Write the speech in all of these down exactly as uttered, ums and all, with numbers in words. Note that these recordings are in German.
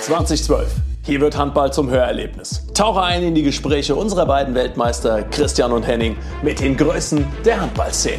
zwanzig zwölf. Hier wird Handball zum Hörerlebnis. Tauche ein in die Gespräche unserer beiden Weltmeister Christian und Henning mit den Größen der Handballszene.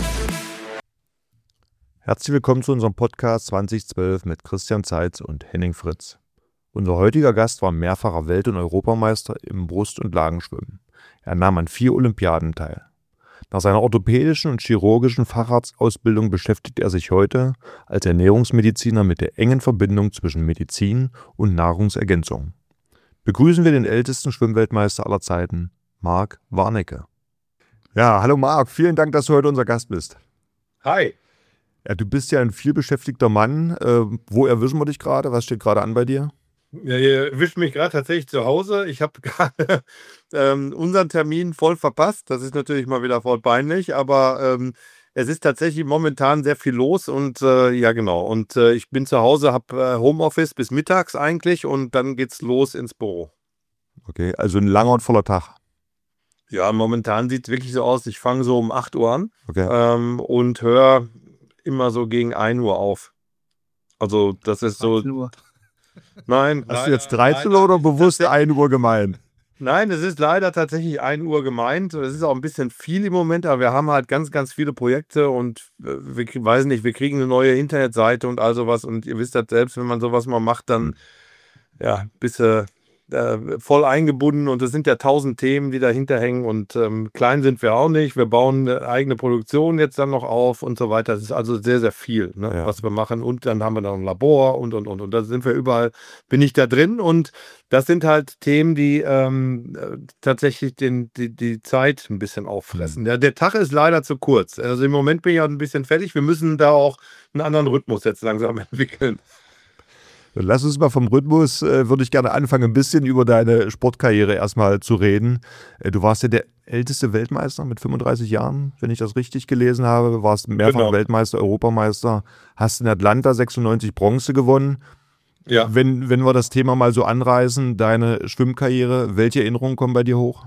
Herzlich willkommen zu unserem Podcast zwanzig zwölf mit Christian Zeitz und Henning Fritz. Unser heutiger Gast war mehrfacher Welt- und Europameister im Brust- und Lagenschwimmen. Er nahm an vier Olympiaden teil. Nach seiner orthopädischen und chirurgischen Facharztausbildung beschäftigt er sich heute als Ernährungsmediziner mit der engen Verbindung zwischen Medizin und Nahrungsergänzung. Begrüßen wir den ältesten Schwimmweltmeister aller Zeiten, Marc Warnecke. Ja, hallo Marc, vielen Dank, dass du heute unser Gast bist. Hi. Ja, du bist ja ein vielbeschäftigter Mann. Äh, wo erwischen wir dich gerade? Was steht gerade an bei dir? Ja, ihr erwischt mich gerade tatsächlich zu Hause. Ich habe gerade ähm, unseren Termin voll verpasst. Das ist natürlich mal wieder voll peinlich, aber ähm, es ist tatsächlich momentan sehr viel los und äh, ja genau. Und äh, ich bin zu Hause, habe äh, Homeoffice bis mittags eigentlich und dann geht's los ins Büro. Okay, also ein langer und voller Tag. Ja, momentan sieht es wirklich so aus. Ich fange so um acht Uhr an Okay. ähm, und höre immer so gegen ein Uhr auf. Also das ist so... Uhr. Nein. Hast du jetzt dreizehn Uhr oder bewusst ein Uhr gemeint? Nein, es ist leider tatsächlich ein Uhr gemeint. Es ist auch ein bisschen viel im Moment, aber wir haben halt ganz, ganz viele Projekte und äh, wir weiß nicht, wir kriegen eine neue Internetseite und all sowas und ihr wisst das selbst, wenn man sowas mal macht, dann ja, bist du äh, voll eingebunden und es sind ja tausend Themen, die dahinter hängen und ähm, klein sind wir auch nicht. Wir bauen eine eigene Produktion jetzt dann noch auf und so weiter. Das ist also sehr, sehr viel, ne, Ja. was wir machen und dann haben wir noch ein Labor und, und, und. Und da sind wir überall, bin ich da drin und das sind halt Themen, die ähm, äh, tatsächlich den, die, die Zeit ein bisschen auffressen. Der, der Tag ist leider zu kurz. Also im Moment bin ich auch ein bisschen fertig. Wir müssen da auch einen anderen Rhythmus jetzt langsam entwickeln. Lass uns mal vom Rhythmus, äh, würde ich gerne anfangen, ein bisschen über deine Sportkarriere erstmal zu reden. Äh, du warst ja der älteste Weltmeister mit fünfunddreißig Jahren, wenn ich das richtig gelesen habe. Warst mehrfach Genau. Weltmeister, Europameister, hast in Atlanta sechsundneunzig Bronze gewonnen. Ja. Wenn, wenn wir das Thema mal so anreißen, deine Schwimmkarriere, welche Erinnerungen kommen bei dir hoch?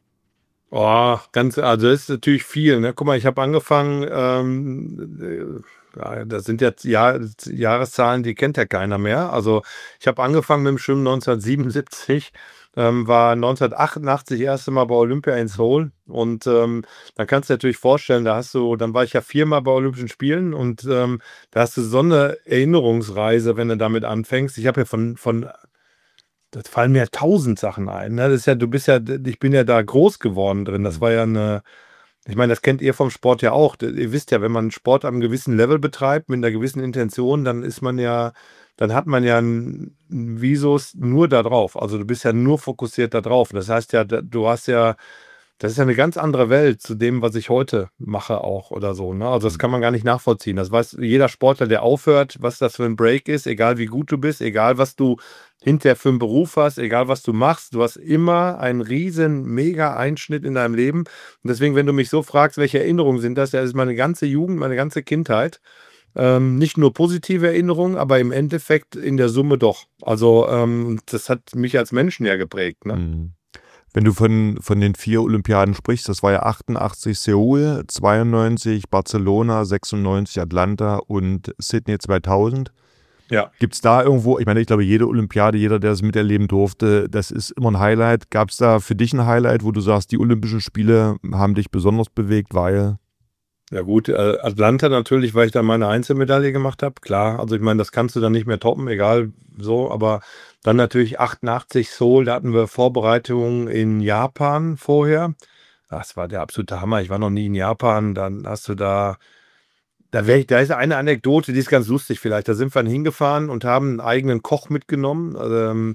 Oh, ganz, also das ist natürlich viel. Ne? Guck mal, ich habe angefangen, ähm, äh, ja, das sind jetzt Jahr, Jahreszahlen, die kennt ja keiner mehr. Also ich habe angefangen mit dem Schwimmen neunzehnhundertsiebenundsiebzig, ähm, war neunzehnhundertachtundachtzig das erste Mal bei Olympia in Seoul und ähm, dann kannst du dir natürlich vorstellen, da hast du, dann war ich ja viermal bei Olympischen Spielen und ähm, da hast du so eine Erinnerungsreise, wenn du damit anfängst. Ich habe ja von, von das fallen mir tausend Sachen ein. Ne? Das ist ja, du bist ja, ich bin ja da groß geworden drin. Das war ja eine, ich meine, das kennt ihr vom Sport ja auch. Ihr wisst ja, wenn man Sport am gewissen Level betreibt, mit einer gewissen Intention, dann ist man ja, dann hat man ja einen Visus nur da drauf. Also du bist ja nur fokussiert da drauf. Das heißt ja, du hast ja, das ist ja eine ganz andere Welt zu dem, was ich heute mache auch oder so. Ne? Also das kann man gar nicht nachvollziehen. Das weiß jeder Sportler, der aufhört, was das für ein Break ist, egal wie gut du bist, egal was du hinterher für einen Beruf hast, egal was du machst, du hast immer einen riesen, mega Einschnitt in deinem Leben. Und deswegen, wenn du mich so fragst, welche Erinnerungen sind das, ja, das ist meine ganze Jugend, meine ganze Kindheit. Ähm, nicht nur positive Erinnerungen, aber im Endeffekt in der Summe doch. Also ähm, das hat mich als Menschen ja geprägt. Ne? Mhm. Wenn du von, von den vier Olympiaden sprichst, das war ja achtundachtzig Seoul, zweiundneunzig Barcelona, sechsundneunzig Atlanta und Sydney zweitausend. Ja. Gibt es da irgendwo, ich meine, ich glaube, jede Olympiade, jeder, der das miterleben durfte, das ist immer ein Highlight. Gab es da für dich ein Highlight, wo du sagst, die Olympischen Spiele haben dich besonders bewegt, weil? Ja gut, äh, Atlanta natürlich, weil ich da meine Einzelmedaille gemacht habe, klar. Also ich meine, das kannst du dann nicht mehr toppen, egal so. Aber dann natürlich achtundachtzig Seoul, da hatten wir Vorbereitungen in Japan vorher. Das war der absolute Hammer. Ich war noch nie in Japan. Dann hast du da, da, wär ich, da ist eine Anekdote, die ist ganz lustig vielleicht. Da sind wir dann hingefahren und haben einen eigenen Koch mitgenommen. Ähm,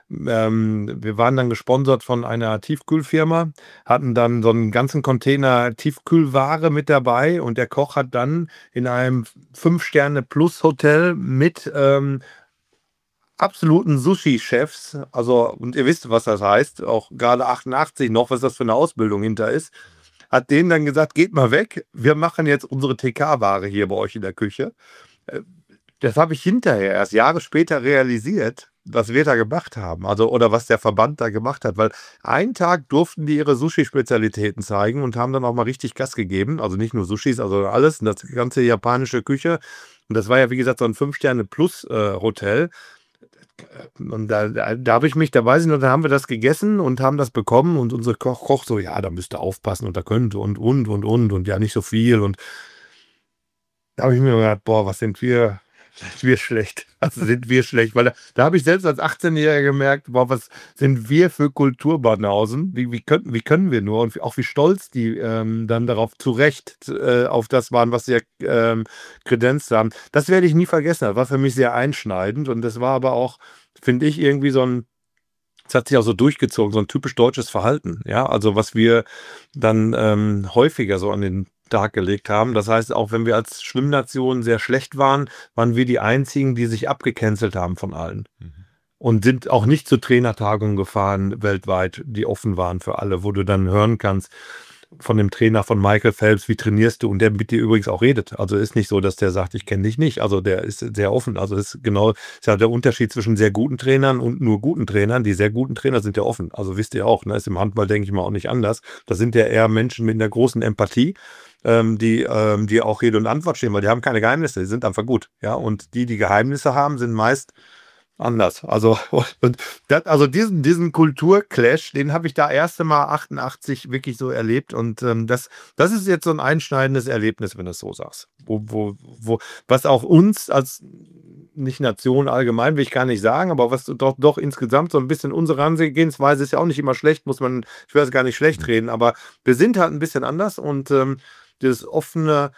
Ähm, wir waren dann gesponsert von einer Tiefkühlfirma, hatten dann so einen ganzen Container Tiefkühlware mit dabei und der Koch hat dann in einem Fünf-Sterne-Plus-Hotel mit ähm, absoluten Sushi-Chefs, also, und ihr wisst, was das heißt, auch gerade achtundachtzig noch, was das für eine Ausbildung hinter ist, hat denen dann gesagt, geht mal weg, wir machen jetzt unsere T K-Ware hier bei euch in der Küche. Äh, Das habe ich hinterher erst Jahre später realisiert, was wir da gemacht haben, also oder was der Verband da gemacht hat, weil einen Tag durften die ihre Sushi-Spezialitäten zeigen und haben dann auch mal richtig Gas gegeben, also nicht nur Sushis, also alles, das ganze japanische Küche und das war ja wie gesagt so ein Fünf-Sterne-Plus-Hotel. und da, da, da habe ich mich, da weiß ich noch, da haben wir das gegessen und haben das bekommen und unser Koch, Koch so, ja, da müsst ihr aufpassen und da könnt und, und, und, und, und ja, nicht so viel. Und da habe ich mir gedacht, boah, was sind wir, sind wir schlecht. Also sind wir schlecht, weil da, da habe ich selbst als achtzehnjähriger gemerkt, boah, was sind wir für Kulturbanausen? Wie, wie, können, wie können wir nur? Und auch wie stolz die ähm, dann darauf zu Recht äh, auf das waren, was sie ähm, kredenzt haben. Das werde ich nie vergessen. Das war für mich sehr einschneidend und das war aber auch, finde ich, irgendwie so ein, es hat sich auch so durchgezogen, so ein typisch deutsches Verhalten. Ja, also was wir dann ähm, häufiger so an den Tag gelegt haben. Das heißt, auch wenn wir als Schwimmnation sehr schlecht waren, waren wir die einzigen, die sich abgecancelt haben von allen. Mhm. Und sind auch nicht zu Trainertagungen gefahren weltweit, die offen waren für alle, wo du dann hören kannst von dem Trainer von Michael Phelps, wie trainierst du? Und der mit dir übrigens auch redet. Also ist nicht so, dass der sagt, ich kenne dich nicht. Also der ist sehr offen. Also ist genau, ist ja der Unterschied zwischen sehr guten Trainern und nur guten Trainern. Die sehr guten Trainer sind ja offen. Also wisst ihr auch, ne? Ist im Handball, denke ich mal, auch nicht anders. Das sind ja eher Menschen mit einer großen Empathie, ähm, die, ähm, die auch Rede und Antwort stehen, weil die haben keine Geheimnisse, die sind einfach gut. Ja, und die, die Geheimnisse haben, sind meist anders. Also, und das, also diesen, diesen Kulturclash, den habe ich da erste Mal achtundachtzig wirklich so erlebt. Und ähm, das, das ist jetzt so ein einschneidendes Erlebnis, wenn du es so sagst. Wo, wo, wo, was auch uns als nicht Nation allgemein, will ich gar nicht sagen, aber was doch, doch insgesamt so ein bisschen unsere Herangehensweise ist ja auch nicht immer schlecht, muss man, ich will es gar nicht schlecht reden, aber wir sind halt ein bisschen anders und ähm, das offene,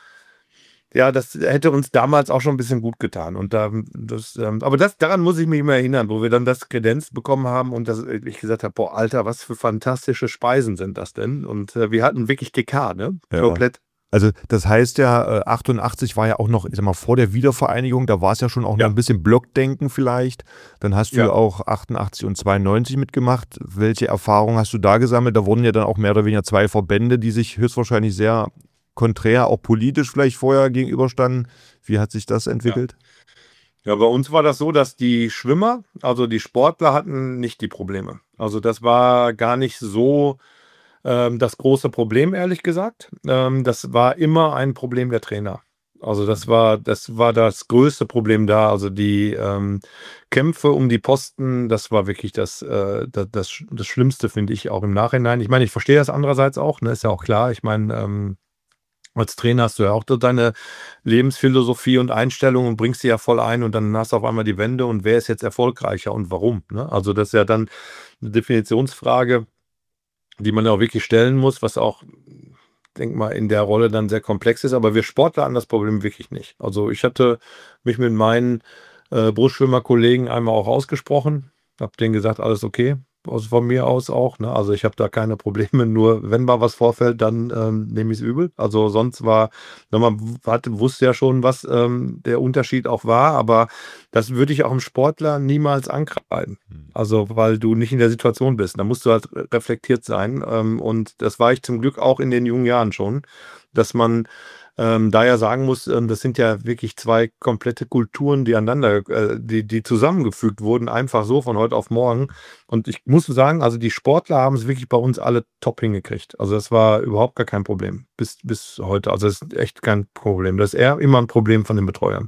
ja, das hätte uns damals auch schon ein bisschen gut getan. Und da, das, ähm, aber das, daran muss ich mich immer erinnern, wo wir dann das Kredenz bekommen haben und das, ich gesagt habe, boah, Alter, was für fantastische Speisen sind das denn? Und äh, wir hatten wirklich T K, ne? Ja. Komplett. Also das heißt ja, äh, achtundachtzig war ja auch noch, ich sag mal, vor der Wiedervereinigung, da war es ja schon auch Ja. noch ein bisschen Blockdenken vielleicht. Dann hast du Ja. ja auch achtundachtzig und zweiundneunzig mitgemacht. Welche Erfahrungen hast du da gesammelt? Da wurden ja dann auch mehr oder weniger zwei Verbände, die sich höchstwahrscheinlich sehr konträr, auch politisch vielleicht vorher gegenüberstanden. Wie hat sich das entwickelt? Ja, bei uns war das so, dass die Schwimmer, also die Sportler hatten nicht die Probleme. Also das war gar nicht so ähm, das große Problem, ehrlich gesagt. Ähm, das war immer ein Problem der Trainer. Also das war, das war das größte Problem da. Also die ähm, Kämpfe um die Posten, das war wirklich das, äh, das, das, das Schlimmste, finde ich, auch im Nachhinein. Ich meine, ich verstehe das andererseits auch, ne? Ist ja auch klar. Ich meine, ähm, als Trainer hast du ja auch so deine Lebensphilosophie und Einstellung und bringst sie ja voll ein und dann hast du auf einmal die Wende und wer ist jetzt erfolgreicher und warum, ne? Also das ist ja dann eine Definitionsfrage, die man ja auch wirklich stellen muss, was auch, denk mal, in der Rolle dann sehr komplex ist. Aber wir Sportler haben das Problem wirklich nicht. Also ich hatte mich mit meinen äh, Brustschwimmerkollegen einmal auch ausgesprochen, habe denen gesagt, alles okay. Also von mir aus auch, ne? Also ich habe da keine Probleme, nur wenn mal was vorfällt, dann ähm, nehme ich es übel. Also sonst war, na, man hatte, wusste ja schon, was ähm, der Unterschied auch war, aber das würde ich auch im Sportler niemals ankreiden. Also weil du nicht in der Situation bist. Da musst du halt reflektiert sein ähm, und das war ich zum Glück auch in den jungen Jahren schon, dass man Ähm, da ja sagen muss, ähm, das sind ja wirklich zwei komplette Kulturen, die aneinander, äh, die, die zusammengefügt wurden, einfach so von heute auf morgen. Und ich muss sagen, also die Sportler haben es wirklich bei uns alle top hingekriegt. Also das war überhaupt gar kein Problem bis, bis heute. Also das ist echt kein Problem. Das ist eher immer ein Problem von den Betreuern.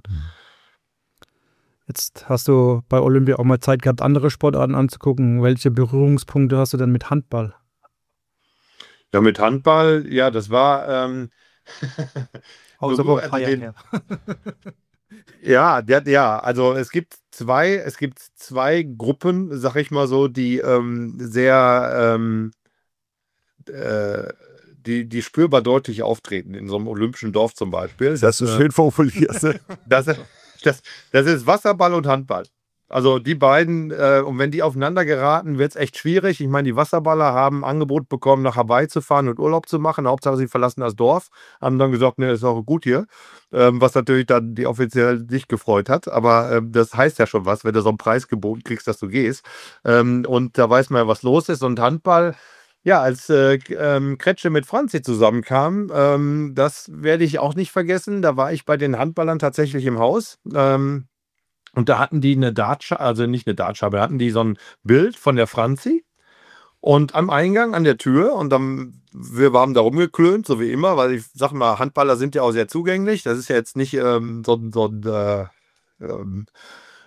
Jetzt hast du bei Olympia auch mal Zeit gehabt, andere Sportarten anzugucken. Welche Berührungspunkte hast du denn mit Handball? Ja, mit Handball, ja, das war ähm, Außer vom Feiern her. Ja, der, ja, also es gibt zwei, es gibt zwei Gruppen, sag ich mal so, die ähm, sehr, ähm, äh, die, die spürbar deutlich auftreten, in so einem olympischen Dorf zum Beispiel. Das ist schön formuliert. Das, das, das ist Wasserball und Handball. Also die beiden, äh, und wenn die aufeinander geraten, wird es echt schwierig. Ich meine, die Wasserballer haben ein Angebot bekommen, nach Hawaii zu fahren und Urlaub zu machen. Hauptsache, sie verlassen das Dorf. Haben dann gesagt, ne, ist auch gut hier. Ähm, was natürlich dann die offiziell nicht gefreut hat. Aber ähm, das heißt ja schon was, wenn du so einen Preis geboten kriegst, dass du gehst. Ähm, und da weiß man ja, was los ist. Und Handball, ja, als äh, ähm, Kretsche mit Franzi zusammenkam, ähm, das werde ich auch nicht vergessen. Da war ich bei den Handballern tatsächlich im Haus. Ähm, Und da hatten die eine Dartscheibe, also nicht eine Dartscheibe, da hatten die so ein Bild von der Franzi und am Eingang an der Tür und dann, wir haben da rumgeklönt, so wie immer, weil ich sag mal, Handballer sind ja auch sehr zugänglich. Das ist ja jetzt nicht ähm, so, so ein, äh, ähm,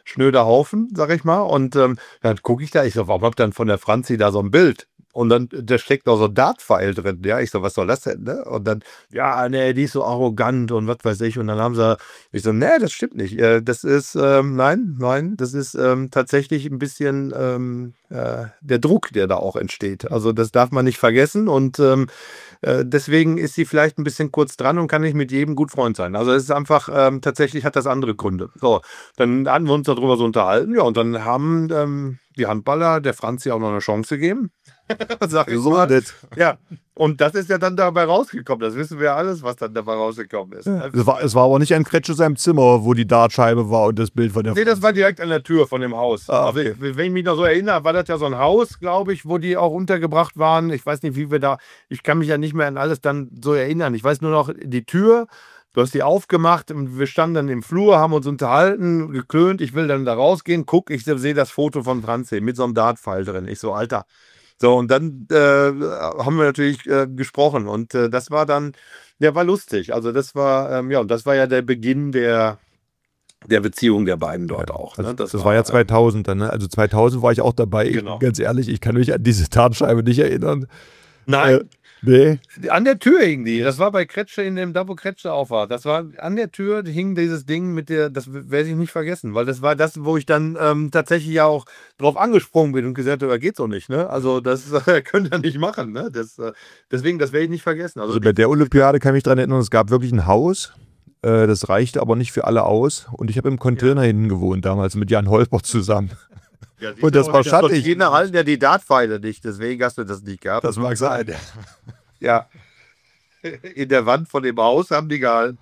schnöder Haufen, sag ich mal. Und ähm, dann gucke ich da, ich so, warum habt ihr dann von der Franzi da so ein Bild? Und dann, da steckt noch so ein Dart-Pfeil drin. Ja, ich so, was soll das denn? Ne? Und dann, ja, nee, die ist so arrogant und was weiß ich. Und dann haben sie, ich so, nee, das stimmt nicht. Äh, Das ist, ähm, nein, nein, das ist ähm, tatsächlich ein bisschen ähm, äh, der Druck, der da auch entsteht. Also das darf man nicht vergessen. Und ähm, äh, deswegen ist sie vielleicht ein bisschen kurz dran und kann nicht mit jedem gut Freund sein. Also es ist einfach, ähm, tatsächlich hat das andere Gründe. So, dann hatten wir uns darüber so unterhalten. Ja, und dann haben ähm, die Handballer der Franzi auch noch eine Chance gegeben. Sag ich So mal. war das. Ja, und das ist ja dann dabei rausgekommen. Das wissen wir alles, was dann dabei rausgekommen ist. Es war, es war aber nicht ein Kretsch in seinem Zimmer, wo die Dartscheibe war und das Bild von der Nee, das war direkt an der Tür von dem Haus. Ah, Also, okay. wenn ich mich noch so erinnere, war das ja so ein Haus, glaube ich, wo die auch untergebracht waren. Ich weiß nicht, wie wir da, ich kann mich ja nicht mehr an alles dann so erinnern. Ich weiß nur noch, die Tür, du hast die aufgemacht und wir standen dann im Flur, haben uns unterhalten, geklönt. Ich will dann da rausgehen, guck, ich sehe das Foto von Franzi mit so einem Dartpfeil drin. Ich so, Alter. So, und dann äh, haben wir natürlich äh, gesprochen und äh, das war dann, ja, war lustig. Also das war, ähm, ja, und das war ja der Beginn der, der Beziehung der beiden dort auch. Also, Ne? das, das war ja zweitausend dann, ne? Also zweitausend war ich auch dabei. Genau. Ich, ganz ehrlich, ich kann mich an diese Dartscheibe nicht erinnern. Nein, Äh, nee. an der Tür hing die. Das war bei Kretsche in dem, da wo Kretsche auf war. Das war an der Tür hing dieses Ding mit der, das werde ich nicht vergessen, weil das war das, wo ich dann ähm, tatsächlich ja auch drauf angesprungen bin und gesagt habe, geht so nicht, ne? Also das äh, könnt ihr nicht machen, ne? Das, äh, deswegen, das werde ich nicht vergessen. Also, Also bei der Olympiade kann ich mich daran erinnern, es gab wirklich ein Haus, äh, das reichte aber nicht für alle aus und ich habe im Container hinten gewohnt damals mit Jan Holper zusammen. ja, siehst und du, das war die schattig. Container halten ja die Dartpfeile nicht, deswegen hast du das nicht gehabt. Das mag sein. Ja. In der Wand von dem Haus haben die gehalten.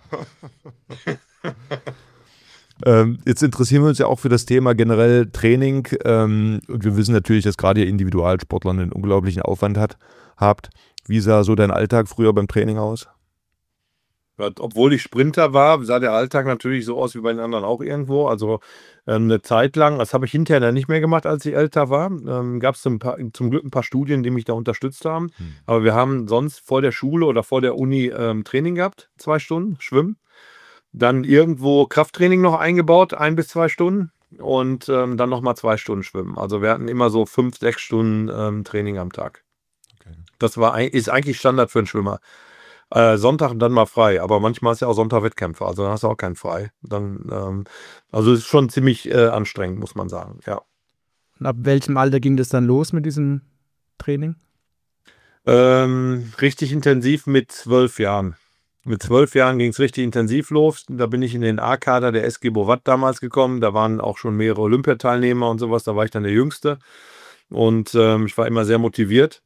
Ähm, jetzt interessieren wir uns ja auch für das Thema generell Training. Ähm, und wir wissen natürlich, dass gerade ihr Individualsportler einen unglaublichen Aufwand hat, habt. Wie sah so dein Alltag früher beim Training aus? Ja, obwohl ich Sprinter war, sah der Alltag natürlich so aus wie bei den anderen auch irgendwo. Also ähm, eine Zeit lang, das habe ich hinterher dann nicht mehr gemacht, als ich älter war. Ähm, Gab es zum, paar- zum Glück ein paar Studien, die mich da unterstützt haben. Hm. Aber wir haben sonst vor der Schule oder vor der Uni ähm, Training gehabt, zwei Stunden, Schwimmen. Dann irgendwo Krafttraining noch eingebaut, ein bis zwei Stunden. Und ähm, dann nochmal zwei Stunden Schwimmen. Also wir hatten immer so fünf, sechs Stunden ähm, Training am Tag. Okay. Das war, ein- ist eigentlich Standard für einen Schwimmer. Äh, Sonntag dann mal frei, aber manchmal ist ja auch Sonntag Wettkämpfe, also dann hast du auch keinen frei. Dann, ähm, also ist schon ziemlich äh, anstrengend, muss man sagen, ja. Und ab welchem Alter ging das dann los mit diesem Training? Ähm, richtig intensiv mit zwölf Jahren. Mit zwölf Jahren ging es richtig intensiv los. Da bin ich in den A-Kader der S G Bovat damals gekommen. Da waren auch schon mehrere Olympiateilnehmer und sowas. Da war ich dann der Jüngste. Und ähm, ich war immer sehr motiviert.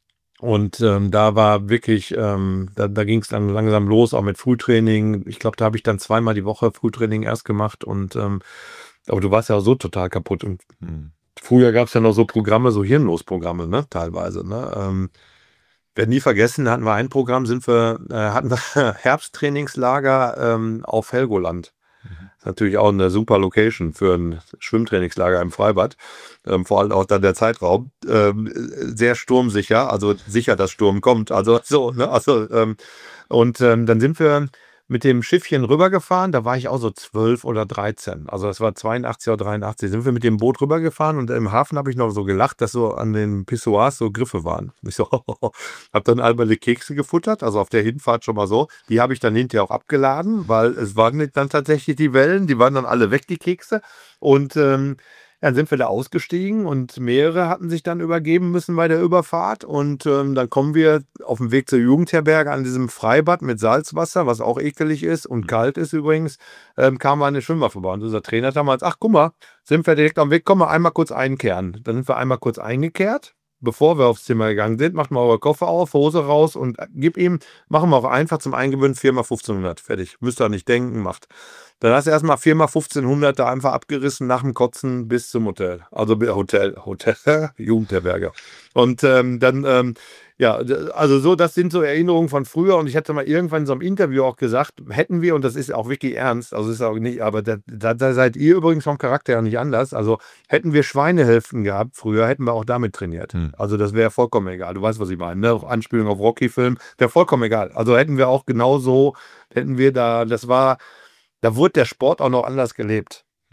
Und ähm, da war wirklich, ähm, da, da ging es dann langsam los, auch mit Frühtraining. Ich glaube, da habe ich dann zweimal die Woche Frühtraining erst gemacht. Und ähm, aber du warst ja auch so total kaputt. Und Hm. früher gab es ja noch so Programme, so Hirnlosprogramme, ne, teilweise. Ne? Ähm, werde nie vergessen, hatten wir ein Programm, sind wir, äh, hatten wir Herbsttrainingslager ähm, auf Helgoland. Das ist natürlich auch eine super Location für ein Schwimmtrainingslager im Freibad. Ähm, vor allem auch dann der Zeitraum. Ähm, sehr sturmsicher, also sicher, dass Sturm kommt. Also so, ne? Also, ähm, und ähm, dann sind wir mit dem Schiffchen rübergefahren. Da war ich auch so zwölf oder dreizehn. Also das war zweiundachtzig oder dreiundachtzig. Sind wir mit dem Boot rübergefahren und im Hafen habe ich noch so gelacht, dass so an den Pissoirs so Griffe waren. Ich so, habe dann alberne Kekse gefuttert, also auf der Hinfahrt schon mal so. Die habe ich dann hinterher auch abgeladen, weil es waren nicht dann tatsächlich die Wellen, die waren dann alle weg, die Kekse. Und ähm, dann sind wir da ausgestiegen und mehrere hatten sich dann übergeben müssen bei der Überfahrt. Und ähm, dann kommen wir auf dem Weg zur Jugendherberge an diesem Freibad mit Salzwasser, was auch ekelig ist und kalt ist übrigens, ähm, kamen wir an den Schwimmer vorbei. Und unser Trainer damals, ach guck mal, sind wir direkt am Weg, komm mal einmal kurz einkehren. Dann sind wir einmal kurz eingekehrt. Bevor wir aufs Zimmer gegangen sind, macht mal eure Koffer auf, Hose raus und gib ihm, machen wir auch einfach zum Eingewöhnen vier mal fünfzehnhundert. Fertig. Müsst ihr nicht denken, macht. Dann hast du erstmal vier mal fünfzehnhundert da einfach abgerissen nach dem Kotzen bis zum Hotel. Also bi- Hotel, Hotel, Jugendherberge. Und ähm, dann, ähm, ja, d- also so, das sind so Erinnerungen von früher. Und ich hatte mal irgendwann in so einem Interview auch gesagt, hätten wir, und das ist auch wirklich ernst, also ist auch nicht, aber da, da, da seid ihr übrigens vom Charakter ja nicht anders. Also hätten wir Schweinehälften gehabt früher, hätten wir auch damit trainiert. Hm. Also das wäre vollkommen egal. Du weißt, was ich meine, ne? Auch Anspielung auf Rocky-Film, wäre vollkommen egal. Also hätten wir auch genauso, hätten wir da, das war, da wurde der Sport auch noch anders gelebt.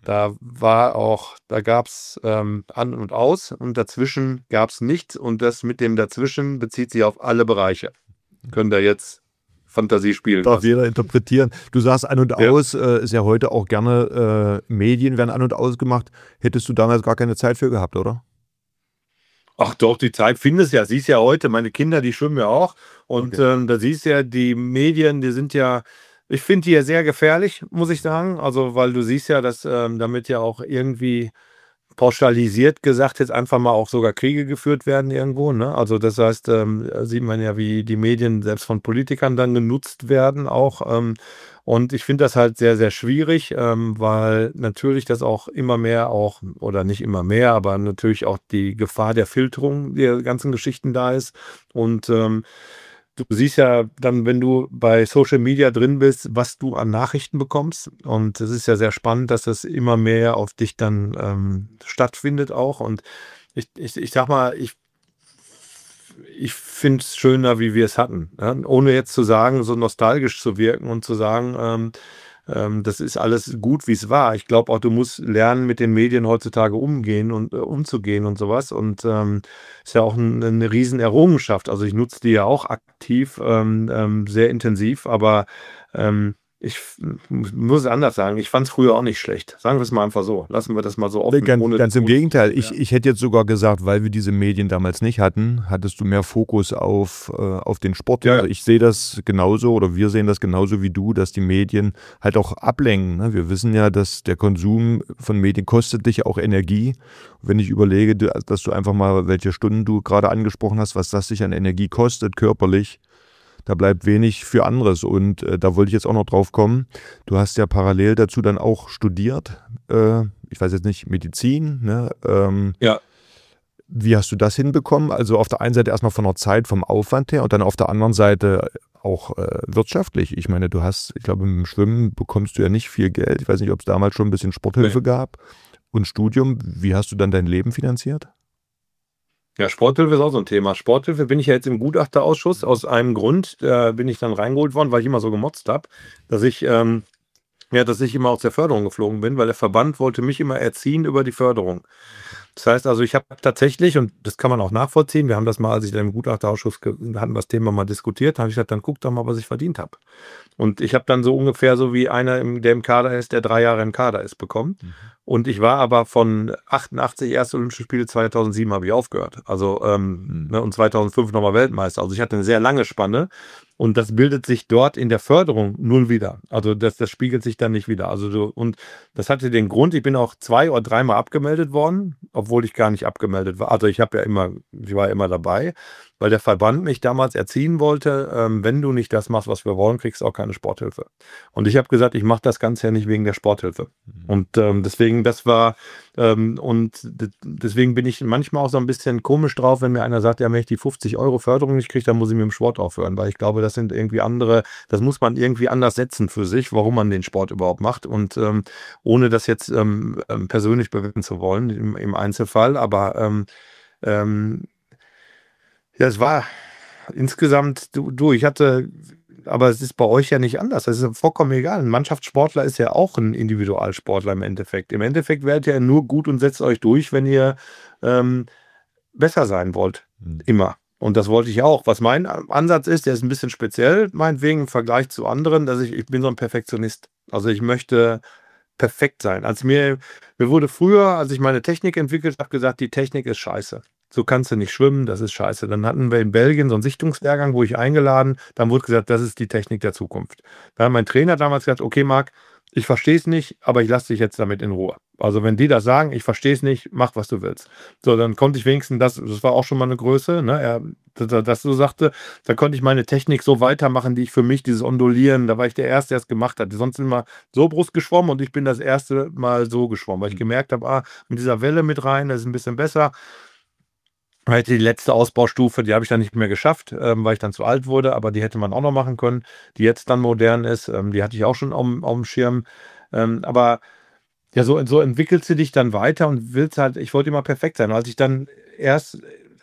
Da war auch, da gab es ähm, An und Aus und dazwischen gab es nichts und das mit dem Dazwischen bezieht sich auf alle Bereiche. Könnt ihr jetzt Fantasie spielen Darf lassen. jeder interpretieren. Du sagst An und Ja. Aus, äh, ist ja heute auch gerne, äh, Medien werden An und Aus gemacht. Hättest du damals gar keine Zeit für gehabt, oder? Ach doch, die Zeit findest ja, siehst ja heute, meine Kinder, die schwimmen ja auch und Okay. ähm, da siehst ja, die Medien, die sind ja, ich finde die ja sehr gefährlich, muss ich sagen, also weil du siehst ja, dass ähm, damit ja auch irgendwie pauschalisiert gesagt jetzt einfach mal auch sogar Kriege geführt werden irgendwo, ne? Also das heißt, ähm, sieht man ja, wie die Medien selbst von Politikern dann genutzt werden auch. Ähm, und ich finde das halt sehr, sehr schwierig, ähm, weil natürlich das auch immer mehr auch, oder nicht immer mehr, aber natürlich auch die Gefahr der Filterung der ganzen Geschichten da ist. Und ähm, du siehst ja dann, wenn du bei Social Media drin bist, was du an Nachrichten bekommst. Und es ist ja sehr spannend, dass das immer mehr auf dich dann ähm, stattfindet auch. Und ich, ich, ich sag mal, ich, ich finde es schöner, wie wir es hatten. Ja? Ohne jetzt zu sagen, so nostalgisch zu wirken und zu sagen, ähm, ähm, das ist alles gut, wie es war. Ich glaube auch, du musst lernen, mit den Medien heutzutage umgehen und äh, umzugehen und sowas. Und ähm, ist ja auch ein, eine riesen Errungenschaft. Also ich nutze die ja auch aktiv, ähm, ähm, sehr intensiv, aber ähm, ich f- muss es anders sagen. Ich fand es früher auch nicht schlecht. Sagen wir es mal einfach so. Lassen wir das mal so Nee, offen. ganz, ohne, ganz im ohne- Gegenteil. Ich, Ja. ich hätte jetzt sogar gesagt, weil wir diese Medien damals nicht hatten, hattest du mehr Fokus auf, äh, auf den Sport. Ja, ja. Also ich sehe das genauso oder wir sehen das genauso wie du, dass die Medien halt auch ablenken. Ne? Wir wissen ja, dass der Konsum von Medien kostet dich auch Energie. Wenn ich überlege, du- dass du einfach mal, welche Stunden du gerade angesprochen hast, was das sich an Energie kostet, körperlich, da bleibt wenig für anderes. Und äh, da wollte ich jetzt auch noch drauf kommen. Du hast ja parallel dazu dann auch studiert. Äh, ich weiß jetzt nicht, Medizin. Ne? Ähm, Ja. wie hast du das hinbekommen? Also auf der einen Seite erstmal von der Zeit, vom Aufwand her und dann auf der anderen Seite auch äh, wirtschaftlich. Ich meine, du hast, ich glaube, im Schwimmen bekommst du ja nicht viel Geld. Ich weiß nicht, ob es damals schon ein bisschen Sporthilfe Nee. gab. Und Studium, wie hast du dann dein Leben finanziert? Ja, Sporthilfe ist auch so ein Thema. Sporthilfe bin ich ja jetzt im Gutachterausschuss aus einem Grund, äh, bin ich dann reingeholt worden, weil ich immer so gemotzt habe, dass ich, ähm, ja, dass ich immer aus der Förderung geflogen bin, weil der Verband wollte mich immer erziehen über die Förderung. Das heißt also, ich habe tatsächlich, und das kann man auch nachvollziehen, wir haben das mal, als ich dann im Gutachterausschuss ge- hatten wir das Thema mal diskutiert, habe ich gesagt, dann guck doch mal, was ich verdient habe. Und ich habe dann so ungefähr so wie einer, im, der im Kader ist, der drei Jahre im Kader ist, bekommen. Und ich war aber von achtundachtzig erste Olympische Spiele, zweitausendsieben habe ich aufgehört. Also ähm, Mhm. ne, und zweitausendfünf nochmal Weltmeister. Also ich hatte eine sehr lange Spanne und das bildet sich dort in der Förderung null wieder. Also das, das spiegelt sich dann nicht wieder. Also du, und das hatte den Grund, ich bin auch zwei oder dreimal abgemeldet worden, obwohl ich gar nicht abgemeldet war. Also ich habe ja immer, ich war ja immer dabei, weil der Verband mich damals erziehen wollte, ähm, wenn du nicht das machst, was wir wollen, kriegst du auch keine Sporthilfe. Und ich habe gesagt, ich mache das Ganze ja nicht wegen der Sporthilfe. Und ähm, deswegen, das war, ähm, und d- deswegen bin ich manchmal auch so ein bisschen komisch drauf, wenn mir einer sagt, ja, wenn ich die fünfzig Euro Förderung nicht kriege, dann muss ich mit dem Sport aufhören, weil ich glaube, das sind irgendwie andere, das muss man irgendwie anders setzen für sich, warum man den Sport überhaupt macht. Und ähm, ohne das jetzt ähm, ähm, persönlich bewerten zu wollen, im, im Einzelfall, aber ähm, ähm, ja, es war insgesamt, du, du, ich hatte, aber es ist bei euch ja nicht anders. Das ist ja vollkommen egal. Ein Mannschaftssportler ist ja auch ein Individualsportler im Endeffekt. Im Endeffekt werdet ihr nur gut und setzt euch durch, wenn ihr ähm, besser sein wollt. Mhm. Immer. Und das wollte ich auch. Was mein Ansatz ist, der ist ein bisschen speziell, meinetwegen im Vergleich zu anderen, dass ich, ich bin so ein Perfektionist. Also ich möchte perfekt sein. Als mir, mir wurde früher, als ich meine Technik entwickelt habe, gesagt, die Technik ist scheiße. So kannst du nicht schwimmen, das ist scheiße. Dann hatten wir in Belgien so einen Sichtungslehrgang, wo ich eingeladen, dann wurde gesagt, das ist die Technik der Zukunft. Da hat mein Trainer damals gesagt, okay, Marc, ich verstehe es nicht, aber ich lasse dich jetzt damit in Ruhe. Also wenn die das sagen, ich verstehe es nicht, mach, was du willst. So, dann konnte ich wenigstens, das, das war auch schon mal eine Größe, ne, er, dass das so sagte, da konnte ich meine Technik so weitermachen, die ich für mich, dieses Ondulieren, da war ich der Erste, der es gemacht hat. Sonst immer so Brust geschwommen und ich bin das erste Mal so geschwommen, weil ich gemerkt habe, ah, mit dieser Welle mit rein, das ist ein bisschen besser. Halt die letzte Ausbaustufe, die habe ich dann nicht mehr geschafft, ähm, weil ich dann zu alt wurde, aber die hätte man auch noch machen können, die jetzt dann modern ist, ähm, die hatte ich auch schon auf, auf dem Schirm. Ähm, aber ja, so, so entwickelst du dich dann weiter und willst halt, ich wollte immer perfekt sein. Als ich dann erst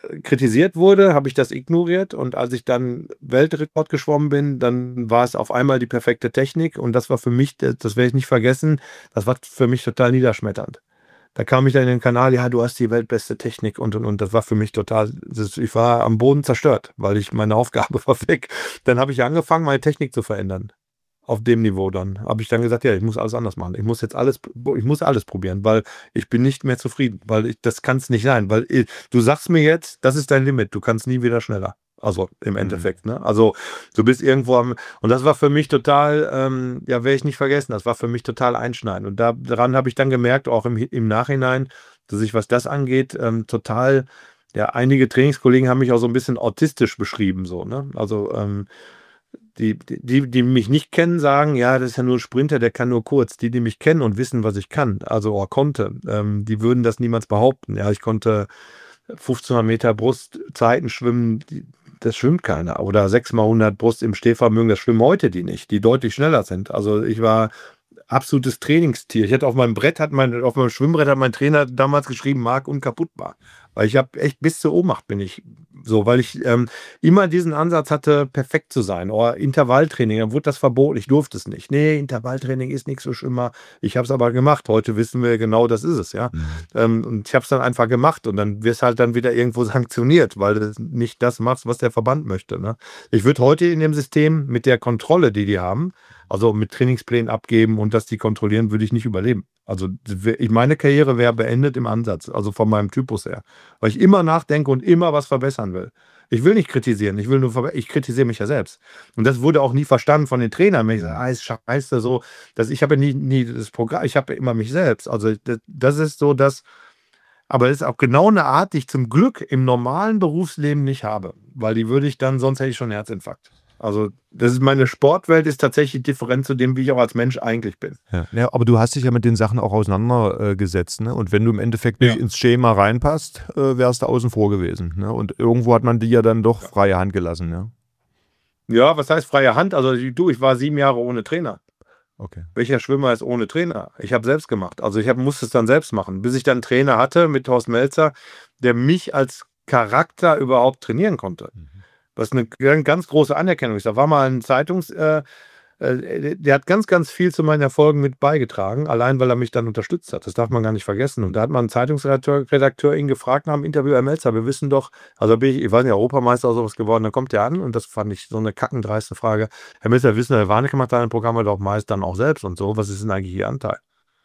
kritisiert wurde, habe ich das ignoriert. Und als ich dann Weltrekord geschwommen bin, dann war es auf einmal die perfekte Technik. Und das war für mich, das, das werde ich nicht vergessen, das war für mich total niederschmetternd. Da kam ich dann in den Kanal, ja, du hast die weltbeste Technik und und und. Das war für mich total, das, ich war am Boden zerstört, weil ich meine Aufgabe war weg. Dann habe ich angefangen, meine Technik zu verändern. Auf dem Niveau dann. Habe ich dann gesagt, ja, ich muss alles anders machen. Ich muss jetzt alles, ich muss alles probieren, weil ich bin nicht mehr zufrieden, weil ich, das kann es nicht sein, weil ich, du sagst mir jetzt, das ist dein Limit, du kannst nie wieder schneller. Also im Endeffekt, mhm. ne? Also du bist irgendwo am, und das war für mich total, ähm, ja, werde ich nicht vergessen, das war für mich total einschneidend. Und da, daran habe ich dann gemerkt, auch im, im Nachhinein, dass ich, was das angeht, ähm, total, ja, einige Trainingskollegen haben mich auch so ein bisschen autistisch beschrieben, so, ne? Also, ähm, Die, die, die mich nicht kennen, sagen, ja, das ist ja nur ein Sprinter, der kann nur kurz. Die, die mich kennen und wissen, was ich kann, also oder konnte, ähm, die würden das niemals behaupten. Ja, ich konnte fünfzehnhundert Meter Brustzeiten schwimmen, die, das schwimmt keiner. Oder sechs mal hundert Brust im Stehvermögen, das schwimmen heute die nicht, die deutlich schneller sind. Also ich war absolutes Trainingstier. Ich hatte auf meinem Brett, hat mein, auf meinem Schwimmbrett hat mein Trainer damals geschrieben, Marc unkaputtbar. Weil ich habe echt bis zur Ohnmacht bin ich so, weil ich ähm, immer diesen Ansatz hatte, perfekt zu sein. Oder Intervalltraining, dann wurde das verboten, ich durfte es nicht. Nee, Intervalltraining ist nichts so schlimmer. Ich habe es aber gemacht. Heute wissen wir genau, das ist es, ja. Mhm. Ähm, und ich habe es dann einfach gemacht und dann wirst halt dann wieder irgendwo sanktioniert, weil du nicht das machst, was der Verband möchte. Ne? Ich würde heute in dem System mit der Kontrolle, die die haben, also mit Trainingsplänen abgeben und dass die kontrollieren, würde ich nicht überleben. Also ich, meine Karriere wäre beendet im Ansatz, also von meinem Typus her. Weil ich immer nachdenke und immer was verbessern will. Ich will nicht kritisieren, ich will nur verbe- ich kritisiere mich ja selbst. Und das wurde auch nie verstanden von den Trainern. Wenn ich sage, ah, ist scheiße, so, dass ich habe ja nie, nie das Programm, ich habe ja immer mich selbst. Also das, das ist so das, aber das ist auch genau eine Art, die ich zum Glück im normalen Berufsleben nicht habe. Weil die würde ich dann, sonst hätte ich schon einen Herzinfarkt. Also das ist meine Sportwelt ist tatsächlich different zu dem, wie ich auch als Mensch eigentlich bin. Ja, ja, aber du hast dich ja mit den Sachen auch auseinandergesetzt. Ne? Und wenn du im Endeffekt nicht ja. ins Schema reinpasst, äh, wärst du außen vor gewesen. Ne? Und irgendwo hat man dir ja dann doch ja. freie Hand gelassen. Ja? ja, was heißt freie Hand? Also du, ich war sieben Jahre ohne Trainer. Okay. Welcher Schwimmer ist ohne Trainer? Ich habe selbst gemacht. Also ich hab, musste es dann selbst machen. Bis ich dann einen Trainer hatte mit Thorsten Melzer, der mich als Charakter überhaupt trainieren konnte. Mhm. Was eine ganz große Anerkennung ist. Da war mal ein Zeitungs... Äh, äh, der hat ganz, ganz viel zu meinen Erfolgen mit beigetragen, allein weil er mich dann unterstützt hat. Das darf man gar nicht vergessen. Und da hat mal ein Zeitungsredakteur Redakteur ihn gefragt nach dem Interview, Herr Melzer, wir wissen doch, also bin ich, ich weiß nicht, Europameister oder sowas geworden, dann kommt der an und das fand ich so eine kackendreiste Frage. Herr Melzer, wir wissen, Herr Warnecke macht seine Programme doch meist dann auch selbst und so. Was ist denn eigentlich Ihr Anteil?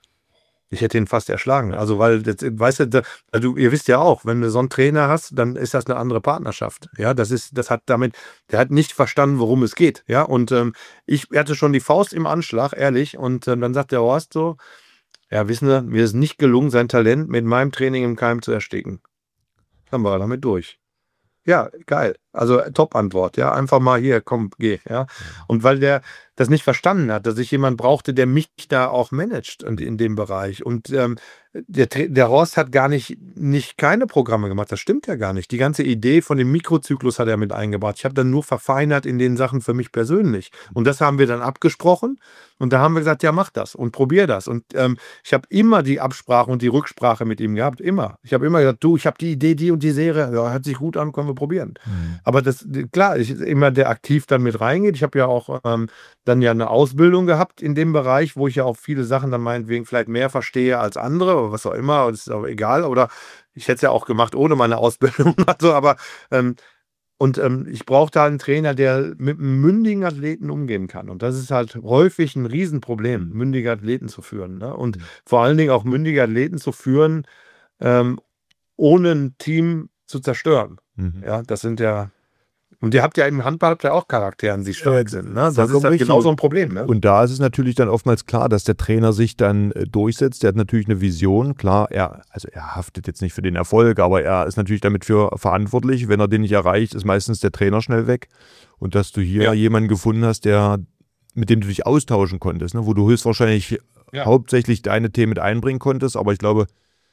Ich hätte ihn fast erschlagen. Also, weil, das, weißt du, da, du, ihr wisst ja auch, wenn du so einen Trainer hast, dann ist das eine andere Partnerschaft. Ja, das ist, das hat damit, der hat nicht verstanden, worum es geht. Ja, und ähm, ich hatte schon die Faust im Anschlag, ehrlich. Und ähm, dann sagt der Horst so, ja, wissen Sie, mir ist nicht gelungen, sein Talent mit meinem Training im Keim zu ersticken. Dann war er damit durch. Ja, geil. Also Top-Antwort, ja. Einfach mal hier, komm, geh, ja. Und weil der das nicht verstanden hat, dass ich jemanden brauchte, der mich da auch managt in, in dem Bereich. Und ähm, der, der Horst hat gar nicht, nicht keine Programme gemacht. Das stimmt ja gar nicht. Die ganze Idee von dem Mikrozyklus hat er mit eingebracht. Ich habe dann nur verfeinert in den Sachen für mich persönlich. Und das haben wir dann abgesprochen. Und da haben wir gesagt, ja, mach das und probier das. Und ähm, ich habe immer die Absprache und die Rücksprache mit ihm gehabt. Immer. Ich habe immer gesagt, du, ich habe die Idee, die und die Serie. Ja, hört sich gut an, können wir probieren. Mhm. Aber das, klar, ich immer der aktiv dann mit reingeht. Ich habe ja auch ähm, dann ja eine Ausbildung gehabt in dem Bereich, wo ich ja auch viele Sachen dann meinetwegen vielleicht mehr verstehe als andere oder was auch immer, das ist auch egal, oder ich hätte es ja auch gemacht ohne meine Ausbildung, also, aber ähm, und ähm, ich brauchte halt einen Trainer, der mit einem mündigen Athleten umgehen kann und das ist halt häufig ein Riesenproblem, mündige Athleten zu führen, ne? Und mhm. vor allen Dingen auch mündige Athleten zu führen, ähm, ohne ein Team zu zerstören. Mhm. Ja, das sind ja Und ihr habt ja im Handball habt ja auch Charaktere, die stark sind. Ne? Das ist halt genau so ein Problem. Ne? Und da ist es natürlich dann oftmals klar, dass der Trainer sich dann äh, durchsetzt. Der hat natürlich eine Vision. Klar, er, also er haftet jetzt nicht für den Erfolg, aber er ist natürlich damit für verantwortlich. Wenn er den nicht erreicht, ist meistens der Trainer schnell weg. Und dass du hier Ja. jemanden gefunden hast, der, mit dem du dich austauschen konntest, ne? Wo du höchstwahrscheinlich Ja. hauptsächlich deine Themen mit einbringen konntest. Aber ich glaube,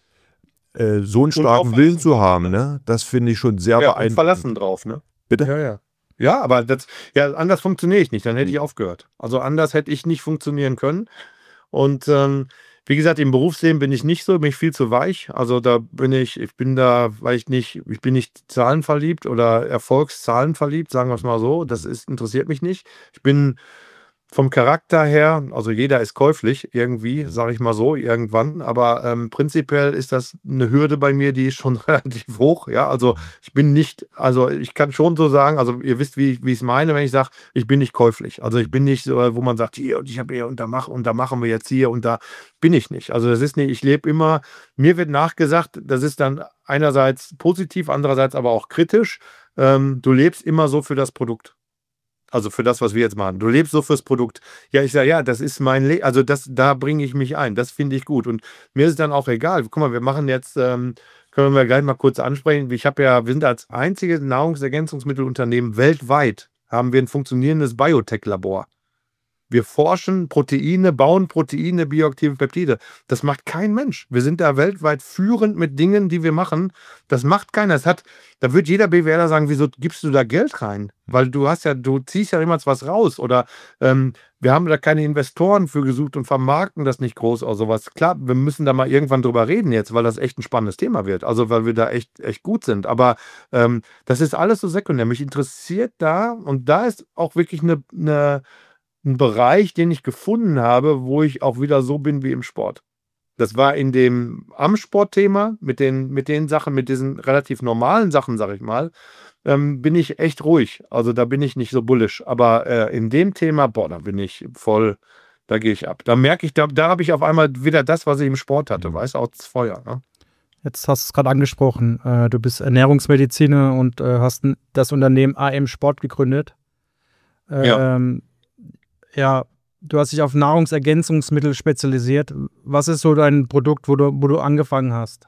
äh, so einen Und starken auch Willen zu verlassen. haben, ne? Das finde ich schon sehr Ja, und beeindruckend. verlassen drauf, ne? Bitte? Ja, ja. Ja, aber das, ja, anders funktioniere ich nicht. Dann hätte ich aufgehört. Also anders hätte ich nicht funktionieren können. Und ähm, Wie gesagt, im Berufsleben bin ich nicht so, bin ich viel zu weich. Also da bin ich, ich bin da, weil ich nicht, ich bin nicht zahlenverliebt oder Erfolgszahlen verliebt, sagen wir es mal so. Das ist, interessiert mich nicht. Ich bin vom Charakter her, also jeder ist käuflich irgendwie, sage ich mal so, irgendwann. Aber ähm, prinzipiell ist das eine Hürde bei mir, die ist schon relativ hoch. Ja, also ich bin nicht, also ich kann schon so sagen, also ihr wisst, wie, wie ich es meine, wenn ich sage, ich bin nicht käuflich. Also ich bin nicht so, wo man sagt, hier und ich habe hier und da machen und da machen wir jetzt hier und da bin ich nicht. Also das ist nicht, ich lebe immer, mir wird nachgesagt, das ist dann einerseits positiv, andererseits aber auch kritisch. Ähm, du lebst immer so für das Produkt. Also für das, was wir jetzt machen. Du lebst so fürs Produkt. Ja, ich sage, ja, das ist mein Leben. Also das, da bringe ich mich ein. Das finde ich gut. Und mir ist es dann auch egal. Guck mal, wir machen jetzt, ähm, können wir gleich mal kurz ansprechen. Ich habe ja, wir sind als einziges Nahrungsergänzungsmittelunternehmen weltweit, haben wir ein funktionierendes Biotech-Labor. Wir forschen Proteine, bauen Proteine, bioaktive Peptide. Das macht kein Mensch. Wir sind da weltweit führend mit Dingen, die wir machen. Das macht keiner. Das hat, da wird jeder BWLer sagen, wieso gibst du da Geld rein? Weil du hast ja, du ziehst ja immer was raus. Oder ähm, wir haben da keine Investoren für gesucht und vermarkten das nicht groß oder sowas. Klar, wir müssen da mal irgendwann drüber reden jetzt, weil das echt ein spannendes Thema wird. Also weil wir da echt, echt gut sind. Aber ähm, das ist alles so sekundär. Mich interessiert da, und da ist auch wirklich eine, eine ein Bereich, den ich gefunden habe, wo ich auch wieder so bin wie im Sport. Das war in dem Am-Sport-Thema, mit den, mit den Sachen, mit diesen relativ normalen Sachen, sag ich mal, ähm, bin ich echt ruhig. Also da bin ich nicht so bullisch. Aber äh, in dem Thema, boah, da bin ich voll, da gehe ich ab. Da merke ich, da, da habe ich auf einmal wieder das, was ich im Sport hatte, mhm. weißt du, auch das Feuer. Ne? Jetzt hast du es gerade angesprochen. Äh, du bist Ernährungsmediziner und äh, hast das Unternehmen A M Sport gegründet. Äh, ja. Ähm, Ja, du hast dich auf Nahrungsergänzungsmittel spezialisiert. Was ist so dein Produkt, wo du, wo du angefangen hast?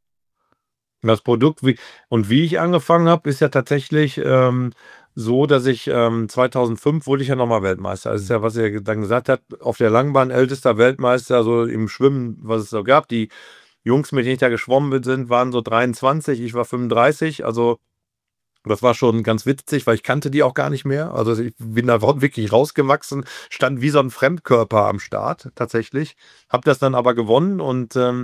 Das Produkt wie, und wie ich angefangen habe, ist ja tatsächlich ähm, so, dass ich ähm, zweitausendfünf wurde ich ja nochmal Weltmeister. Das ist ja, was er dann gesagt hat, auf der Langbahn ältester Weltmeister, so im Schwimmen, was es so gab. Die Jungs, mit denen ich da geschwommen sind, waren so dreiundzwanzig, ich war fünfunddreißig, also das war schon ganz witzig, weil ich kannte die auch gar nicht mehr. Also ich bin da wirklich rausgewachsen, stand wie so ein Fremdkörper am Start tatsächlich. Hab das dann aber gewonnen und ähm,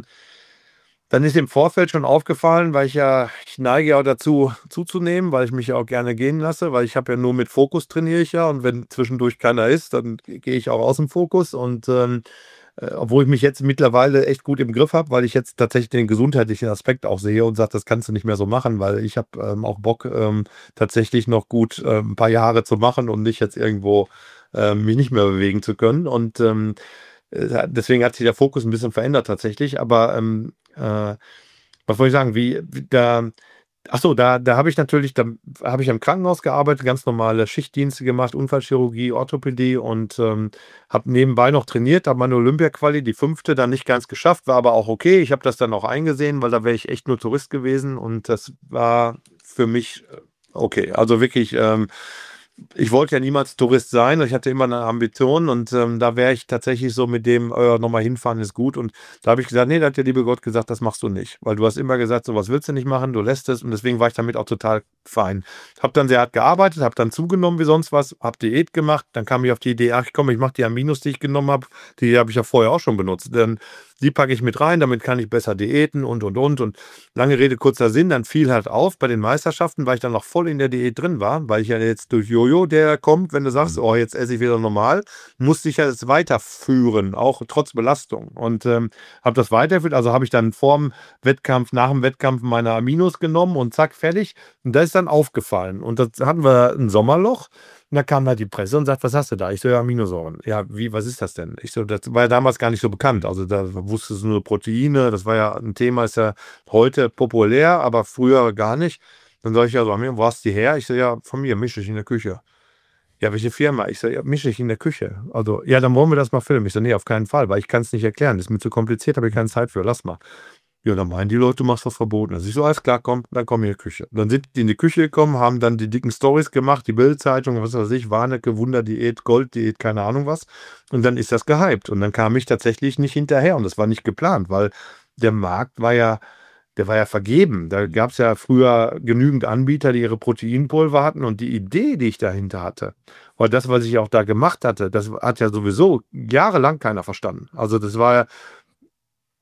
dann ist im Vorfeld schon aufgefallen, weil ich ja, ich neige ja auch dazu zuzunehmen, weil ich mich ja auch gerne gehen lasse, weil ich habe ja nur mit Fokus trainiere ich ja und wenn zwischendurch keiner ist, dann gehe ich auch aus dem Fokus und ähm, Äh, obwohl ich mich jetzt mittlerweile echt gut im Griff habe, weil ich jetzt tatsächlich den gesundheitlichen Aspekt auch sehe und sage, das kannst du nicht mehr so machen, weil ich habe ähm, auch Bock, ähm, tatsächlich noch gut äh, ein paar Jahre zu machen und nicht jetzt irgendwo äh, mich nicht mehr bewegen zu können. Und ähm, äh, deswegen hat sich der Fokus ein bisschen verändert tatsächlich. Aber ähm, äh, was wollte ich sagen, wie, wie da. Ach so, da, da habe ich natürlich, da habe ich im Krankenhaus gearbeitet, ganz normale Schichtdienste gemacht, Unfallchirurgie, Orthopädie und ähm, habe nebenbei noch trainiert, habe meine Olympia-Quali, die fünfte, dann nicht ganz geschafft, war aber auch okay. Ich habe das dann auch eingesehen, weil da wäre ich echt nur Tourist gewesen und das war für mich okay. Also wirklich, ähm, ich wollte ja niemals Tourist sein, ich hatte immer eine Ambition und ähm, da wäre ich tatsächlich so mit dem, äh, nochmal hinfahren ist gut und da habe ich gesagt, nee, da hat der liebe Gott gesagt, das machst du nicht, weil du hast immer gesagt, sowas willst du nicht machen, du lässt es und deswegen war ich damit auch total fein. Habe dann sehr hart gearbeitet, habe dann zugenommen wie sonst was, habe Diät gemacht, dann kam ich auf die Idee, ach komm, ich mache die Aminos, die ich genommen habe, die habe ich ja vorher auch schon benutzt, denn die packe ich mit rein, damit kann ich besser diäten und, und, und. Und lange Rede, kurzer Sinn, dann fiel halt auf bei den Meisterschaften, weil ich dann noch voll in der Diät drin war, weil ich ja jetzt durch Jojo, der kommt, wenn du sagst, oh, jetzt esse ich wieder normal, musste ich ja das weiterführen, auch trotz Belastung. Und ähm, habe das weitergeführt, also habe ich dann vorm Wettkampf, nach dem Wettkampf meine Aminos genommen und zack, fertig. Und das ist dann aufgefallen. Und das hatten wir ein Sommerloch. Und da kam halt die Presse und sagt, was hast du da? Ich so, ja, Aminosäuren. Ja, wie, was ist das denn? Ich so, das war ja damals gar nicht so bekannt. Also da wusste es nur Proteine, das war ja ein Thema, ist ja heute populär, aber früher gar nicht. Dann sage ich ja so, wo hast du die her? Ich so, ja, von mir, mische ich in der Küche. Ja, welche Firma? Ich so, ja, mische ich in der Küche. Also, ja, dann wollen wir das mal filmen. Ich so, nee, auf keinen Fall, weil ich kann es nicht erklären. Das ist mir zu kompliziert, habe ich keine Zeit für, lass mal. Ja, dann meinen die Leute, du machst was verboten. Also ich so, alles klar, komm, dann komm in die Küche. Dann sind die in die Küche gekommen, haben dann die dicken Stories gemacht, die Bild-Zeitung, was weiß ich, Warnecke, Wunderdiät, Golddiät, keine Ahnung was. Und dann ist das gehypt. Und dann kam ich tatsächlich nicht hinterher. Und das war nicht geplant, weil der Markt war ja, der war ja vergeben. Da gab es ja früher genügend Anbieter, die ihre Proteinpulver hatten. Und die Idee, die ich dahinter hatte, oder das, was ich auch da gemacht hatte, das hat ja sowieso jahrelang keiner verstanden. Also das war ja,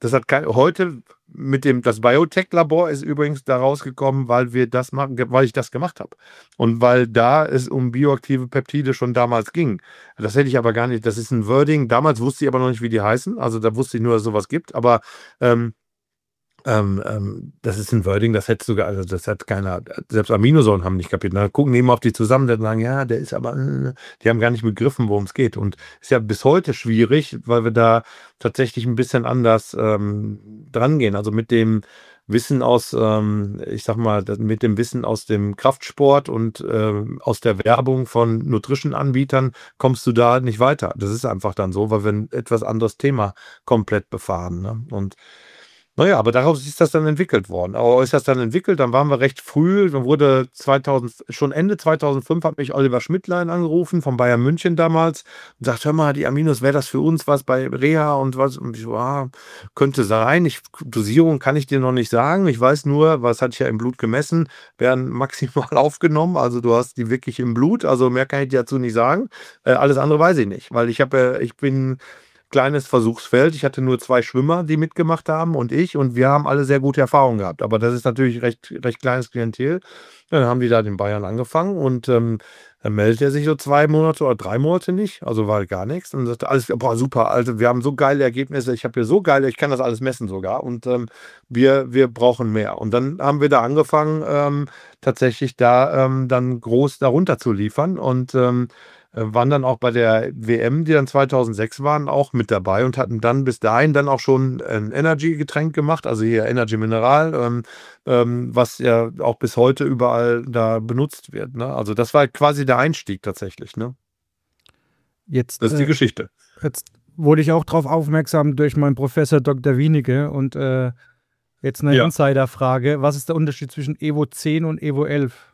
Das hat kein, heute mit dem, das Biotech-Labor ist übrigens da rausgekommen, weil wir das machen, weil ich das gemacht habe. Und weil da es um bioaktive Peptide schon damals ging. Das hätte ich aber gar nicht, das ist ein Wording. Damals wusste ich aber noch nicht, wie die heißen. Also da wusste ich nur, dass es sowas gibt. Aber ähm, Ähm, ähm, das ist ein Wording, das hätte sogar, also das hat keiner, selbst Aminosäuren haben nicht kapiert. Dann gucken die immer auf die zusammen und sagen, ja, der ist aber, äh, die haben gar nicht begriffen, worum es geht. Und ist ja bis heute schwierig, weil wir da tatsächlich ein bisschen anders ähm, dran gehen. Also mit dem Wissen aus, ähm, ich sag mal, mit dem Wissen aus dem Kraftsport und äh, aus der Werbung von Nutrition-Anbietern kommst du da nicht weiter. Das ist einfach dann so, weil wir ein etwas anderes Thema komplett befahren. Ne? Und naja, aber daraus ist das dann entwickelt worden. Aber ist das dann entwickelt, dann waren wir recht früh, dann wurde zweitausend, schon Ende zweitausendfünf hat mich Oliver Schmidtlein angerufen, von Bayern München damals, und sagt, hör mal, die Aminos, wäre das für uns was bei Reha und was? Und ich so, ah, könnte sein. Ich, Dosierung kann ich dir noch nicht sagen. Ich weiß nur, was hatte ich ja im Blut gemessen, werden maximal aufgenommen. Also du hast die wirklich im Blut, also mehr kann ich dir dazu nicht sagen. Äh, alles andere weiß ich nicht, weil ich habe, äh, ich bin kleines Versuchsfeld. Ich hatte nur zwei Schwimmer, die mitgemacht haben und ich und wir haben alle sehr gute Erfahrungen gehabt. Aber das ist natürlich recht, recht kleines Klientel. Dann haben die da in Bayern angefangen und ähm, dann meldet er sich so zwei Monate oder drei Monate nicht, also war gar nichts und sagte alles, boah super, also wir haben so geile Ergebnisse, ich habe hier so geile, ich kann das alles messen sogar und ähm, wir, wir brauchen mehr. Und dann haben wir da angefangen, ähm, tatsächlich da ähm, dann groß darunter zu liefern und ähm, waren dann auch bei der W M, die dann zweitausendsechs waren, auch mit dabei und hatten dann bis dahin dann auch schon ein Energy-Getränk gemacht, also hier Energy Mineral, ähm, ähm, was ja auch bis heute überall da benutzt wird. Ne? Also das war quasi der Einstieg tatsächlich. Ne? Jetzt, das ist die äh, Geschichte. Jetzt wurde ich auch darauf aufmerksam durch meinen Professor Doktor Wienicke und äh, jetzt eine Ja. Insiderfrage. Was ist der Unterschied zwischen Evo zehn und Evo elf?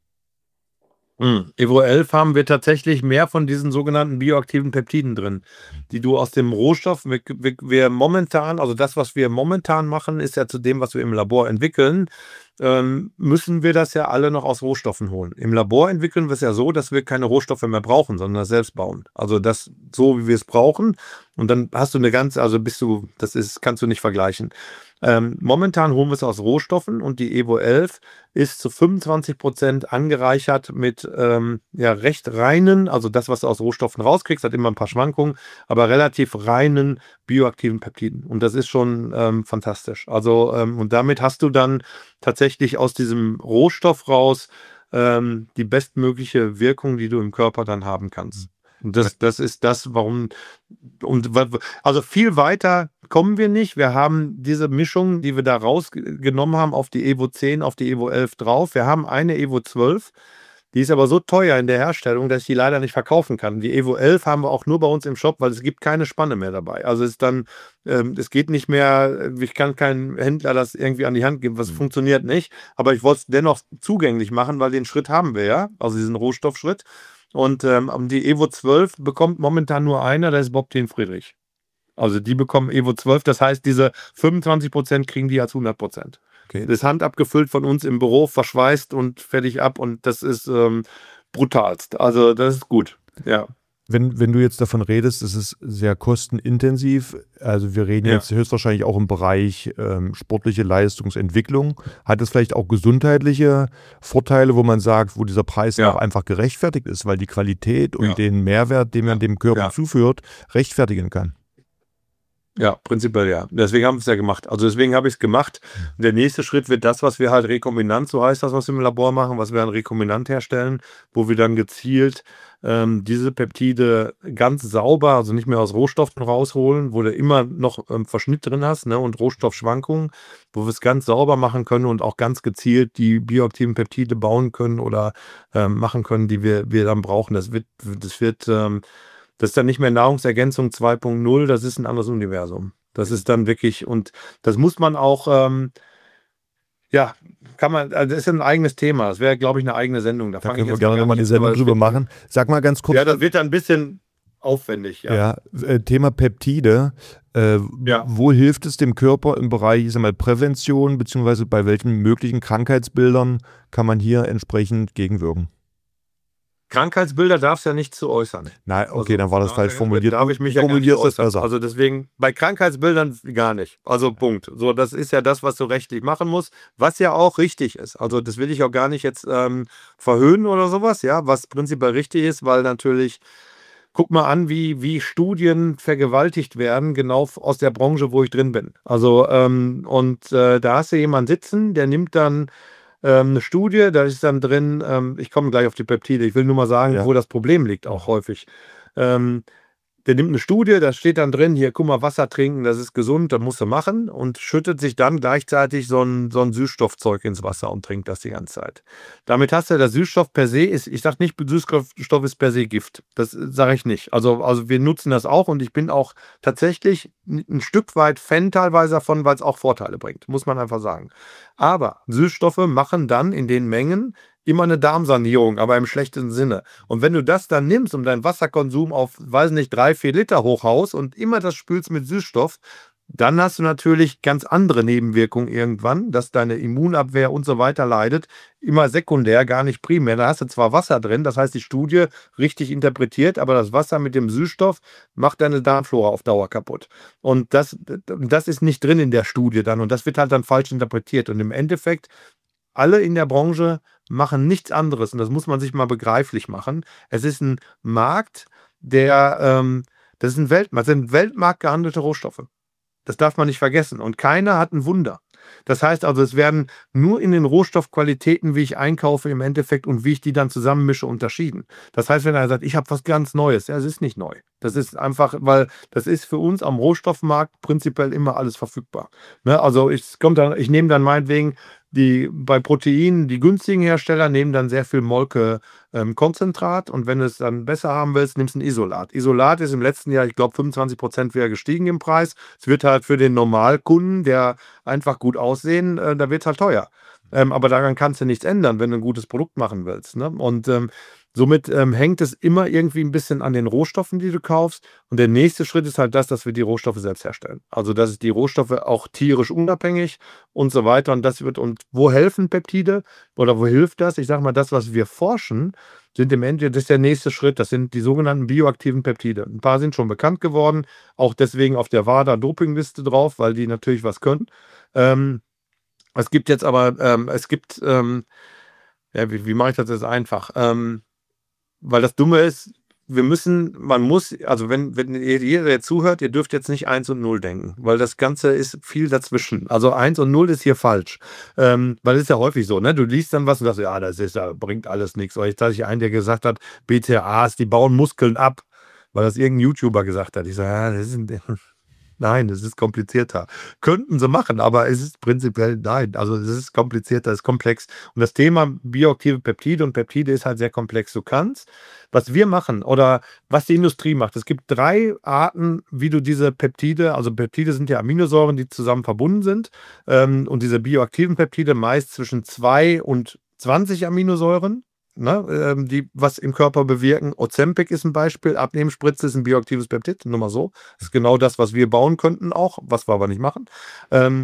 Hm. Evo elf haben wir tatsächlich mehr von diesen sogenannten bioaktiven Peptiden drin, die du aus dem Rohstoff, wir, wir, wir momentan, also das, was wir momentan machen, ist ja zu dem, was wir im Labor entwickeln, ähm, müssen wir das ja alle noch aus Rohstoffen holen. Im Labor entwickeln wir es ja so, dass wir keine Rohstoffe mehr brauchen, sondern das selbst bauen. Also das so, wie wir es brauchen. Und dann hast du eine ganze, also bist du, das ist, kannst du nicht vergleichen. Ähm, momentan holen wir es aus Rohstoffen und die Evo elf ist zu fünfundzwanzig Prozent angereichert mit ähm, ja, recht reinen, also das, was du aus Rohstoffen rauskriegst, hat immer ein paar Schwankungen, aber relativ reinen bioaktiven Peptiden. Und das ist schon ähm, fantastisch. Also ähm, und damit hast du dann tatsächlich aus diesem Rohstoff raus ähm, die bestmögliche Wirkung, die du im Körper dann haben kannst. Und das, das ist das, warum, und also viel weiter kommen wir nicht. Wir haben diese Mischung, die wir da rausgenommen haben, auf die Evo zehn, auf die Evo elf drauf. Wir haben eine Evo zwölf, die ist aber so teuer in der Herstellung, dass ich die leider nicht verkaufen kann. Die Evo elf haben wir auch nur bei uns im Shop, weil es gibt keine Spanne mehr dabei. Also es ist dann, ähm, es geht nicht mehr, ich kann keinem Händler das irgendwie an die Hand geben, was mhm. funktioniert nicht. Aber ich wollte es dennoch zugänglich machen, weil den Schritt haben wir ja, also diesen Rohstoffschritt. Und ähm, die Evo zwölf bekommt momentan nur einer, das ist Bob T. Friedrich. Also die bekommen Evo zwölf, das heißt, diese fünfundzwanzig Prozent kriegen die als hundert Prozent. Okay. Das ist handabgefüllt von uns im Büro, verschweißt und fertig ab und das ist ähm, brutalst. Also das ist gut, ja. Wenn, wenn du jetzt davon redest, es ist sehr kostenintensiv, also wir reden ja. jetzt höchstwahrscheinlich auch im Bereich ähm, sportliche Leistungsentwicklung. Hat es vielleicht auch gesundheitliche Vorteile, wo man sagt, wo dieser Preis ja. auch einfach gerechtfertigt ist, weil die Qualität und ja. den Mehrwert, den man ja. dem Körper ja. zuführt, rechtfertigen kann? Ja, prinzipiell ja. Deswegen haben wir es ja gemacht. Also deswegen habe ich es gemacht. Der nächste Schritt wird das, was wir halt rekombinant, so heißt das, was wir im Labor machen, was wir dann rekombinant herstellen, wo wir dann gezielt ähm, diese Peptide ganz sauber, also nicht mehr aus Rohstoffen rausholen, wo du immer noch ähm, Verschnitt drin hast, ne, und Rohstoffschwankungen, wo wir es ganz sauber machen können und auch ganz gezielt die bioaktiven Peptide bauen können oder ähm, machen können, die wir, wir dann brauchen. Das wird, das wird ähm, Das ist dann nicht mehr Nahrungsergänzung zwei Punkt null, das ist ein anderes Universum. Das ist dann wirklich, und das muss man auch, ähm, ja, kann man, also das ist ein eigenes Thema. Das wäre, glaube ich, eine eigene Sendung. Da, da können wir gerne nochmal eine Sendung drüber machen. Sag mal ganz kurz. Ja, das wird dann ein bisschen aufwendig. Ja, ja äh, Thema Peptide. Äh, ja. Wo hilft es dem Körper im Bereich, ich sag mal, Prävention, beziehungsweise bei welchen möglichen Krankheitsbildern kann man hier entsprechend gegenwirken? Krankheitsbilder darfst du ja nicht zu äußern. Nein, okay, Also, dann war das falsch formuliert. Darf ich mich ja gar nicht Formulierst das äußern. besser. Also deswegen, bei Krankheitsbildern gar nicht. Also Punkt. So, das ist ja das, was du rechtlich machen musst, was ja auch richtig ist. Also das will ich auch gar nicht jetzt ähm, verhöhnen oder sowas, ja, was prinzipiell richtig ist, weil natürlich, guck mal an, wie, wie Studien vergewaltigt werden, genau aus der Branche, wo ich drin bin. Also, ähm, und äh, da hast du jemanden sitzen, der nimmt dann ähm, eine Studie, da ist dann drin, ähm, ich komme gleich auf die Peptide, ich will nur mal sagen, Ja. wo das Problem liegt, auch häufig. Ähm, der nimmt eine Studie, da steht dann drin, hier, guck mal, Wasser trinken, das ist gesund, das musst du machen und schüttet sich dann gleichzeitig so ein, so ein Süßstoffzeug ins Wasser und trinkt das die ganze Zeit. Damit hast du, der Süßstoff per se ist, ich sage nicht, Süßstoff ist per se Gift. Das sage ich nicht. Also, also wir nutzen das auch und ich bin auch tatsächlich ein Stück weit Fan teilweise davon, weil es auch Vorteile bringt, muss man einfach sagen. Aber Süßstoffe machen dann in den Mengen immer eine Darmsanierung, aber im schlechten Sinne. Und wenn du das dann nimmst und deinen Wasserkonsum auf, weiß nicht, drei, vier Liter hochhaust und immer das spülst mit Süßstoff, dann hast du natürlich ganz andere Nebenwirkungen irgendwann, dass deine Immunabwehr und so weiter leidet. Immer sekundär, gar nicht primär. Da hast du zwar Wasser drin, das heißt die Studie richtig interpretiert, aber das Wasser mit dem Süßstoff macht deine Darmflora auf Dauer kaputt. Und das, das ist nicht drin in der Studie dann und das wird halt dann falsch interpretiert. Und im Endeffekt, alle in der Branche machen nichts anderes und das muss man sich mal begreiflich machen. Es ist ein Markt, der, ähm, das ist ein Weltmarkt, das sind Weltmarkt gehandelte Rohstoffe. Das darf man nicht vergessen. Und keiner hat ein Wunder. Das heißt also, es werden nur in den Rohstoffqualitäten, wie ich einkaufe im Endeffekt und wie ich die dann zusammenmische, unterschieden. Das heißt, wenn er sagt, ich habe was ganz Neues, ja, es ist nicht neu. Das ist einfach, weil das ist für uns am Rohstoffmarkt prinzipiell immer alles verfügbar. Ne? Also ich, kommt dann, ich nehme dann meinetwegen die bei Proteinen, die günstigen Hersteller nehmen dann sehr viel Molke-Konzentrat ähm, und wenn du es dann besser haben willst, nimmst du ein Isolat. Isolat ist im letzten Jahr, ich glaube, fünfundzwanzig Prozent wieder gestiegen im Preis. Es wird halt für den Normalkunden, der einfach gut aussehen, äh, da wird es halt teuer. Ähm, aber daran kannst du nichts ändern, wenn du ein gutes Produkt machen willst. Ne? Und ähm, somit ähm, hängt es immer irgendwie ein bisschen an den Rohstoffen, die du kaufst. Und der nächste Schritt ist halt das, dass wir die Rohstoffe selbst herstellen. Also, dass es die Rohstoffe auch tierisch unabhängig und so weiter. Und das wird, und wo helfen Peptide oder wo hilft das? Ich sage mal, das, was wir forschen, sind im Endeffekt, das ist der nächste Schritt. Das sind die sogenannten bioaktiven Peptide. Ein paar sind schon bekannt geworden, auch deswegen auf der WADA-Dopingliste drauf, weil die natürlich was können. Ähm, es gibt jetzt aber, ähm, es gibt, ähm, ja, wie, wie mache ich das jetzt einfach? Ähm, Weil das Dumme ist, wir müssen, man muss, also wenn, wenn jeder, der zuhört, ihr dürft jetzt nicht eins und null denken, weil das Ganze ist viel dazwischen. Also eins und null ist hier falsch. Ähm, weil es ist ja häufig so, ne? Du liest dann was und sagst, ja, das ist, da bringt alles nichts. Oder jetzt hatte ich einen, der gesagt hat, B C A As, die bauen Muskeln ab, weil das irgendein YouTuber gesagt hat. Ich sage, ja, das ist ein, nein, das ist komplizierter. Könnten sie machen, aber es ist prinzipiell nein. Also es ist komplizierter, es ist komplex. Und das Thema bioaktive Peptide und Peptide ist halt sehr komplex. Du kannst, was wir machen oder was die Industrie macht, es gibt drei Arten, wie du diese Peptide, also Peptide sind ja Aminosäuren, die zusammen verbunden sind. Ähm, und diese bioaktiven Peptide meist zwischen zwei und zwanzig Aminosäuren. Ne, ähm, die was im Körper bewirken. Ozempic ist ein Beispiel, Abnehmspritze ist ein bioaktives Peptid, nur mal so. Das ist genau das, was wir bauen könnten auch, was wir aber nicht machen. Ähm,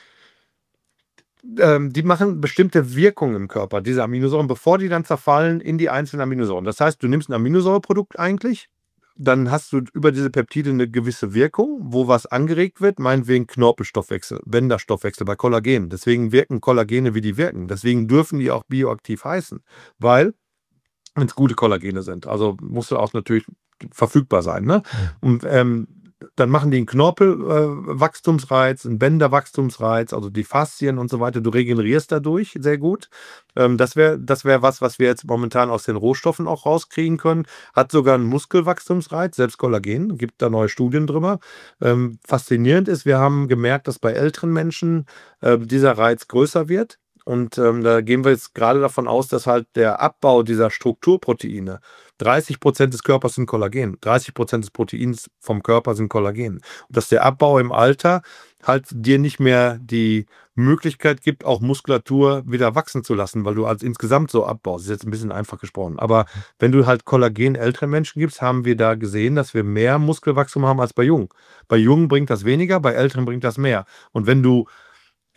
ähm, die machen bestimmte Wirkungen im Körper, diese Aminosäuren, bevor die dann zerfallen in die einzelnen Aminosäuren. Das heißt, du nimmst ein Aminosäureprodukt eigentlich, dann hast du über diese Peptide eine gewisse Wirkung, wo was angeregt wird, meinetwegen Knorpelstoffwechsel, Bänderstoffwechsel bei Kollagen. Deswegen wirken Kollagene, wie die wirken. Deswegen dürfen die auch bioaktiv heißen, weil wenn es gute Kollagene sind. Also musst du auch natürlich verfügbar sein. Ne? Und ähm, dann machen die einen Knorpelwachstumsreiz, äh, einen Bänderwachstumsreiz, also die Faszien und so weiter. Du regenerierst dadurch sehr gut. Ähm, das wäre das wär was, was wir jetzt momentan aus den Rohstoffen auch rauskriegen können. Hat sogar einen Muskelwachstumsreiz, selbst Kollagen. Gibt da neue Studien drüber. Ähm, faszinierend ist, wir haben gemerkt, dass bei älteren Menschen äh, dieser Reiz größer wird. Und ähm, da gehen wir jetzt gerade davon aus, dass halt der Abbau dieser Strukturproteine, dreißig Prozent des Körpers sind Kollagen, dreißig Prozent des Proteins vom Körper sind Kollagen. Und dass der Abbau im Alter halt dir nicht mehr die Möglichkeit gibt, auch Muskulatur wieder wachsen zu lassen, weil du als insgesamt so abbaust. Das ist jetzt ein bisschen einfach gesprochen. Aber wenn du halt Kollagen älteren Menschen gibst, haben wir da gesehen, dass wir mehr Muskelwachstum haben als bei Jungen. Bei Jungen bringt das weniger, bei Älteren bringt das mehr. Und wenn du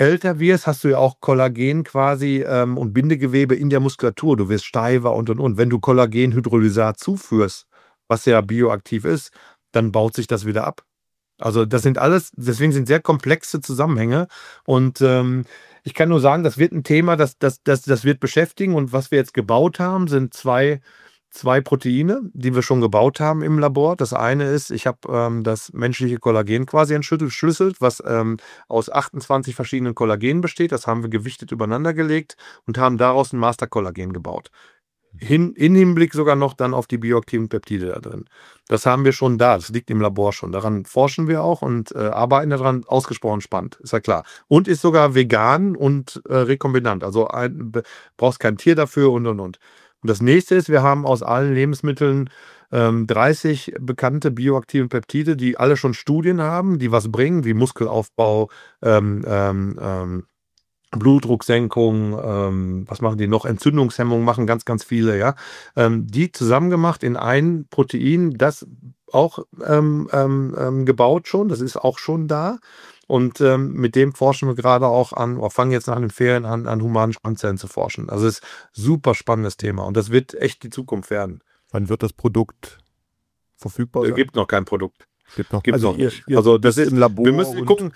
älter wirst, hast du ja auch Kollagen quasi ähm, und Bindegewebe in der Muskulatur. Du wirst steifer und und und. Wenn du Kollagenhydrolysat zuführst, was ja bioaktiv ist, dann baut sich das wieder ab. Also das sind alles, deswegen sind sehr komplexe Zusammenhänge. Und ähm, ich kann nur sagen, das wird ein Thema, das, das, das, das wird beschäftigen. Und was wir jetzt gebaut haben, sind zwei zwei Proteine, die wir schon gebaut haben im Labor. Das eine ist, ich habe ähm, das menschliche Kollagen quasi entschlüsselt, was ähm, aus achtundzwanzig verschiedenen Kollagenen besteht. Das haben wir gewichtet übereinander gelegt und haben daraus ein Master-Kollagen gebaut. Hin, in Hinblick sogar noch dann auf die bioaktiven Peptide da drin. Das haben wir schon da, das liegt im Labor schon. Daran forschen wir auch und äh, arbeiten daran, ausgesprochen spannend, ist ja klar. Und ist sogar vegan und äh, rekombinant, also ein, brauchst kein Tier dafür und und und. Und das nächste ist, wir haben aus allen Lebensmitteln ähm, dreißig bekannte bioaktive Peptide, die alle schon Studien haben, die was bringen, wie Muskelaufbau, ähm, ähm, ähm, Blutdrucksenkung, ähm, was machen die noch? Entzündungshemmung machen ganz, ganz viele, ja. Ähm, die zusammengemacht in ein Protein, das auch ähm, ähm, gebaut schon, das ist auch schon da. Und ähm, mit dem forschen wir gerade auch an, oder fangen jetzt nach den Ferien an, an humanen Stammzellen zu forschen. Also es ist ein super spannendes Thema und das wird echt die Zukunft werden. Wann wird das Produkt verfügbar sein? Es gibt noch kein Produkt. Gibt noch, Gibt's also noch ihr, nicht. ihr Also das bist ist im Labor. Wir müssen und- gucken.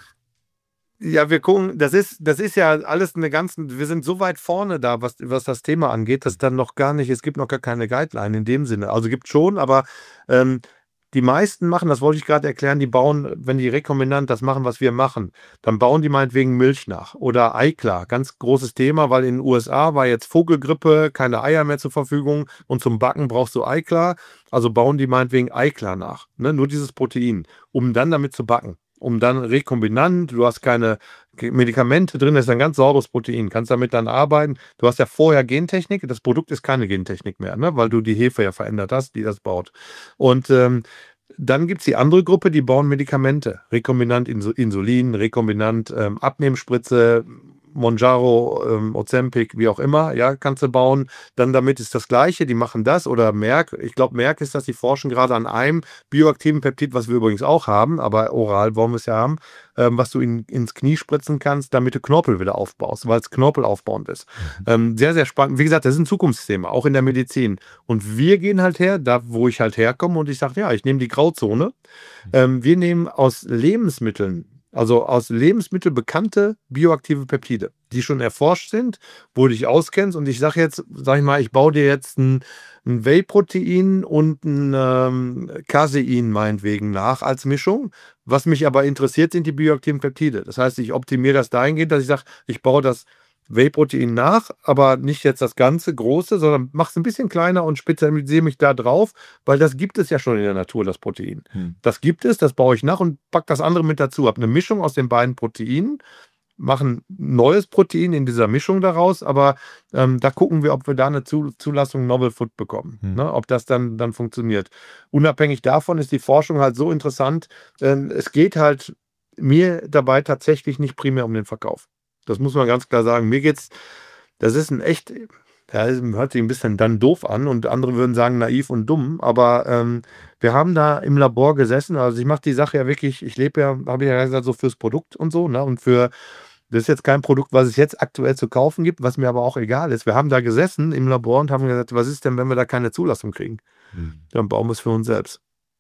Ja, wir gucken, das ist, das ist ja alles eine ganze, wir sind so weit vorne da, was, was das Thema angeht, dass dann noch gar nicht, es gibt noch gar keine Guideline in dem Sinne. Also gibt schon, aber ähm, die meisten machen, das wollte ich gerade erklären, die bauen, wenn die rekombinant das machen, was wir machen, dann bauen die meinetwegen Milch nach. Oder Eiklar, ganz großes Thema, weil in den U S A war jetzt Vogelgrippe, keine Eier mehr zur Verfügung und zum Backen brauchst du Eiklar. Also bauen die meinetwegen Eiklar nach, ne? Nur dieses Protein, um dann damit zu backen. Um dann rekombinant, du hast keine Medikamente drin, das ist ein ganz sauberes Protein, kannst damit dann arbeiten. Du hast ja vorher Gentechnik, das Produkt ist keine Gentechnik mehr, ne? Weil du die Hefe ja verändert hast, die das baut. Und ähm, dann gibt es die andere Gruppe, die bauen Medikamente, rekombinant Insulin, rekombinant ähm, Abnehmspritze, Mounjaro, ähm, Ozempic, wie auch immer, ja, kannst du bauen. Dann damit ist das Gleiche, die machen das. Oder Merck, ich glaube, Merck ist das, die forschen gerade an einem bioaktiven Peptid, was wir übrigens auch haben, aber oral wollen wir es ja haben, ähm, was du in, ins Knie spritzen kannst, damit du Knorpel wieder aufbaust, weil es knorpelaufbauend ist. Mhm. Ähm, sehr, sehr spannend. Wie gesagt, das ist ein Zukunftsthema, auch in der Medizin. Und wir gehen halt her, da wo ich halt herkomme und ich sage, ja, ich nehme die Grauzone. Ähm, wir nehmen aus Lebensmitteln, also aus Lebensmitteln bekannte bioaktive Peptide, die schon erforscht sind, wo du dich auskennst. Und ich sage jetzt, sag ich mal, ich baue dir jetzt ein, ein Whey-Protein und ein ähm, Casein meinetwegen nach als Mischung. Was mich aber interessiert, sind die bioaktiven Peptide. Das heißt, ich optimiere das dahingehend, dass ich sage, ich baue das Whey-Protein nach, aber nicht jetzt das ganze große, sondern mache es ein bisschen kleiner und spezialisiere mich da drauf, weil das gibt es ja schon in der Natur, das Protein. Hm. Das gibt es, das baue ich nach und packe das andere mit dazu. Habe eine Mischung aus den beiden Proteinen, mache ein neues Protein in dieser Mischung daraus, aber ähm, da gucken wir, ob wir da eine Zulassung Novel Food bekommen, hm. ne? Ob das dann, dann funktioniert. Unabhängig davon ist die Forschung halt so interessant, ähm, es geht halt mir dabei tatsächlich nicht primär um den Verkauf. Das muss man ganz klar sagen. Mir geht's, das ist ein echt, ja, hört sich ein bisschen dann doof an und andere würden sagen naiv und dumm, aber ähm, wir haben da im Labor gesessen, also ich mache die Sache ja wirklich, ich lebe ja, habe ich ja gesagt, so fürs Produkt und so, ne, und für, das ist jetzt kein Produkt, was es jetzt aktuell zu kaufen gibt, was mir aber auch egal ist. Wir haben da gesessen im Labor und haben gesagt, was ist denn, wenn wir da keine Zulassung kriegen? Hm. Dann bauen wir es für uns selbst.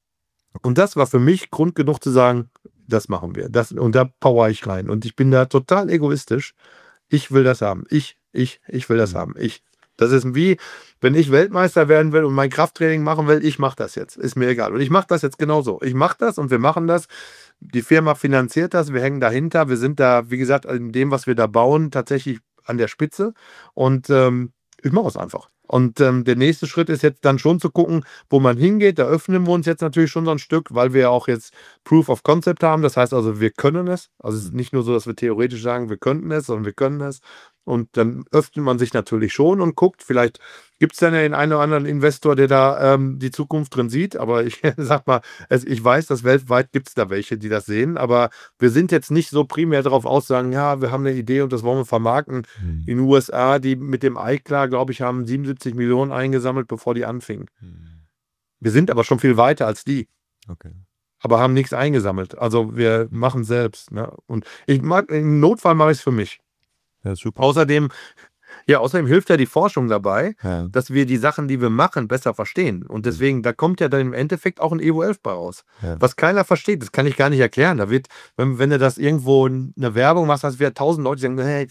Und das war für mich Grund genug zu sagen, das machen wir. Das, und da power ich rein. Und ich bin da total egoistisch. Ich will das haben. Ich, ich, ich will das mhm. haben. Ich. Das ist wie, wenn ich Weltmeister werden will und mein Krafttraining machen will, ich mache das jetzt. Ist mir egal. Und ich mache das jetzt genauso. Ich mache das und wir machen das. Die Firma finanziert das. Wir hängen dahinter. Wir sind da, wie gesagt, in dem, was wir da bauen, tatsächlich an der Spitze. Und ähm, ich mache es einfach. Und ähm, der nächste Schritt ist jetzt dann schon zu gucken, wo man hingeht. Da öffnen wir uns jetzt natürlich schon so ein Stück, weil wir ja auch jetzt Proof of Concept haben. Das heißt also, wir können es. Also es ist nicht nur so, dass wir theoretisch sagen, wir könnten es, sondern wir können es. Und dann öffnet man sich natürlich schon und guckt, vielleicht gibt es dann ja den einen oder anderen Investor, der da ähm, die Zukunft drin sieht. Aber ich sag mal, also ich weiß, dass weltweit gibt es da welche, die das sehen. Aber wir sind jetzt nicht so primär darauf aus, sagen, ja, wir haben eine Idee und das wollen wir vermarkten. Hm. In den U S A, die mit dem Eiklar, glaube ich, haben siebenundsiebzig Millionen eingesammelt, bevor die anfingen. Hm. Wir sind aber schon viel weiter als die. Okay. aber haben nichts eingesammelt. Also wir machen selbst. Ne? Und ich mag, im Notfall mache ich es für mich. Ja, super. Außerdem, ja, außerdem hilft ja die Forschung dabei, Ja. dass wir die Sachen, die wir machen, besser verstehen. Und deswegen, da kommt ja dann im Endeffekt auch ein Evo elf bei raus. Ja. Was keiner versteht, das kann ich gar nicht erklären. Da wird, wenn, wenn du das irgendwo in eine Werbung machst, hast du wieder tausend Leute, die sagen, hey,